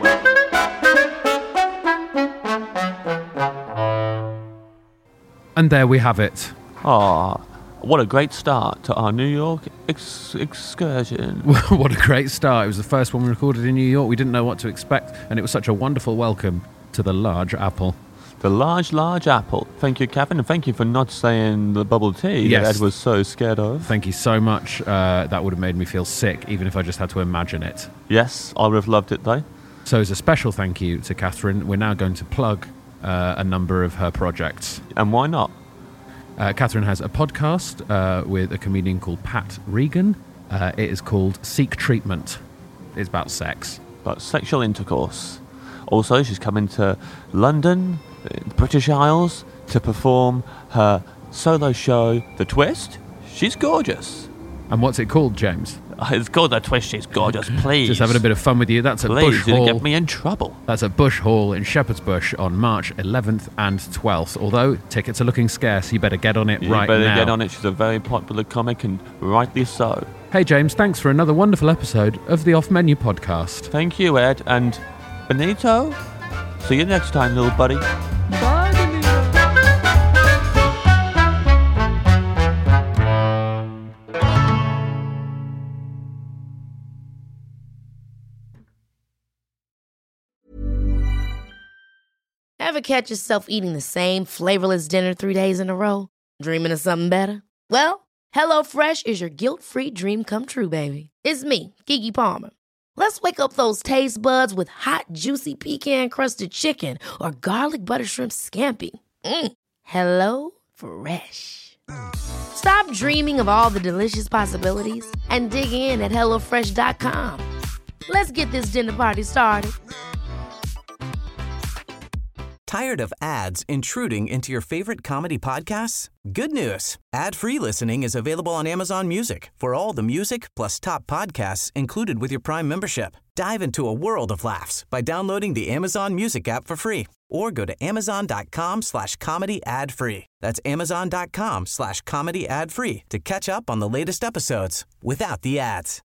S1: And there we have it.
S4: Aw, what a great start to our New York ex- excursion.
S1: What a great start. It was the first one we recorded in New York. We didn't know what to expect, and it was such a wonderful welcome to the Large Apple.
S4: The large, large apple. Thank you, Kevin, and thank you for not saying the bubble tea
S1: Yes.
S4: that Ed was so scared of.
S1: Thank you so much. Uh, that would have made me feel sick, even if I just had to imagine it.
S4: Yes, I would have loved it though.
S1: So as a special thank you to Catherine, we're now going to plug uh, a number of her projects.
S4: And why not?
S1: Uh, Catherine has a podcast uh, with a comedian called Pat Regan. Uh, it is called Seek Treatment. It's about sex.
S4: But sexual intercourse. Also, she's coming to London, the British Isles, to perform her solo show, The Twist. She's gorgeous.
S1: And what's it called, James?
S4: It's called The Twist. She's gorgeous. Please.
S1: Just having a bit of fun with you. That's at
S4: Please,
S1: Bush
S4: you're
S1: Hall.
S4: gonna get me in trouble.
S1: That's at Bush Hall in Shepherd's Bush on March eleventh and twelfth. Although tickets are looking scarce, you better get on it
S4: You
S1: right
S4: better
S1: now.
S4: get on it. She's a very popular comic, and rightly so.
S1: Hey, James, thanks for another wonderful episode of the Off Menu podcast.
S4: Thank you, Ed. And Benito, see you next time, little buddy. Bye, Benito.
S2: Ever catch yourself eating the same flavorless dinner three days in a row? Dreaming of something better? Well, HelloFresh is your guilt-free dream come true, baby. It's me, Keke Palmer. Let's wake up those taste buds with hot, juicy pecan-crusted chicken or garlic butter shrimp scampi. Mm. Hello Fresh. Stop dreaming of all the delicious possibilities and dig in at hello fresh dot com. Let's get this dinner party started.
S3: Tired of ads intruding into your favorite comedy podcasts? Good news. Ad-free listening is available on Amazon Music for all the music plus top podcasts included with your Prime membership. Dive into a world of laughs by downloading the Amazon Music app for free or go to amazon.com slash comedy ad free. That's amazon.com slash comedy ad free to catch up on the latest episodes without the ads.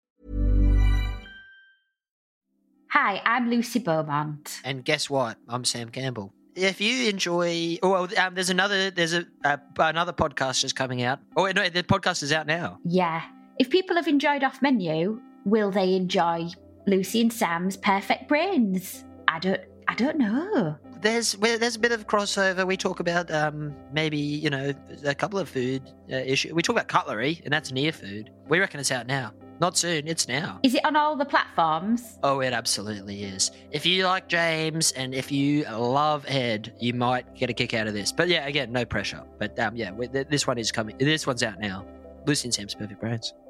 S8: Hi, I'm Lucy Beaumont.
S9: And guess what? I'm Sam Campbell. If you enjoy, oh, well, um, there's another, there's a uh, another podcast is coming out. Oh, no, the podcast is out now.
S8: Yeah. If people have enjoyed Off Menu, will they enjoy Lucy and Sam's Perfect Brains? I don't, I don't know.
S9: there's well, there's a bit of crossover. We talk about um, maybe you know a couple of food uh, issues. We talk about cutlery, and that's near food. We reckon it's out now. Not soon. It's now.
S8: Is it on all the platforms?
S9: Oh, it absolutely is. If you like James and if you love Ed, you might get a kick out of this. But yeah, again, no pressure. But um, yeah, we- th- this one is coming. This one's out now. Lucy and Sam's Perfect Brains.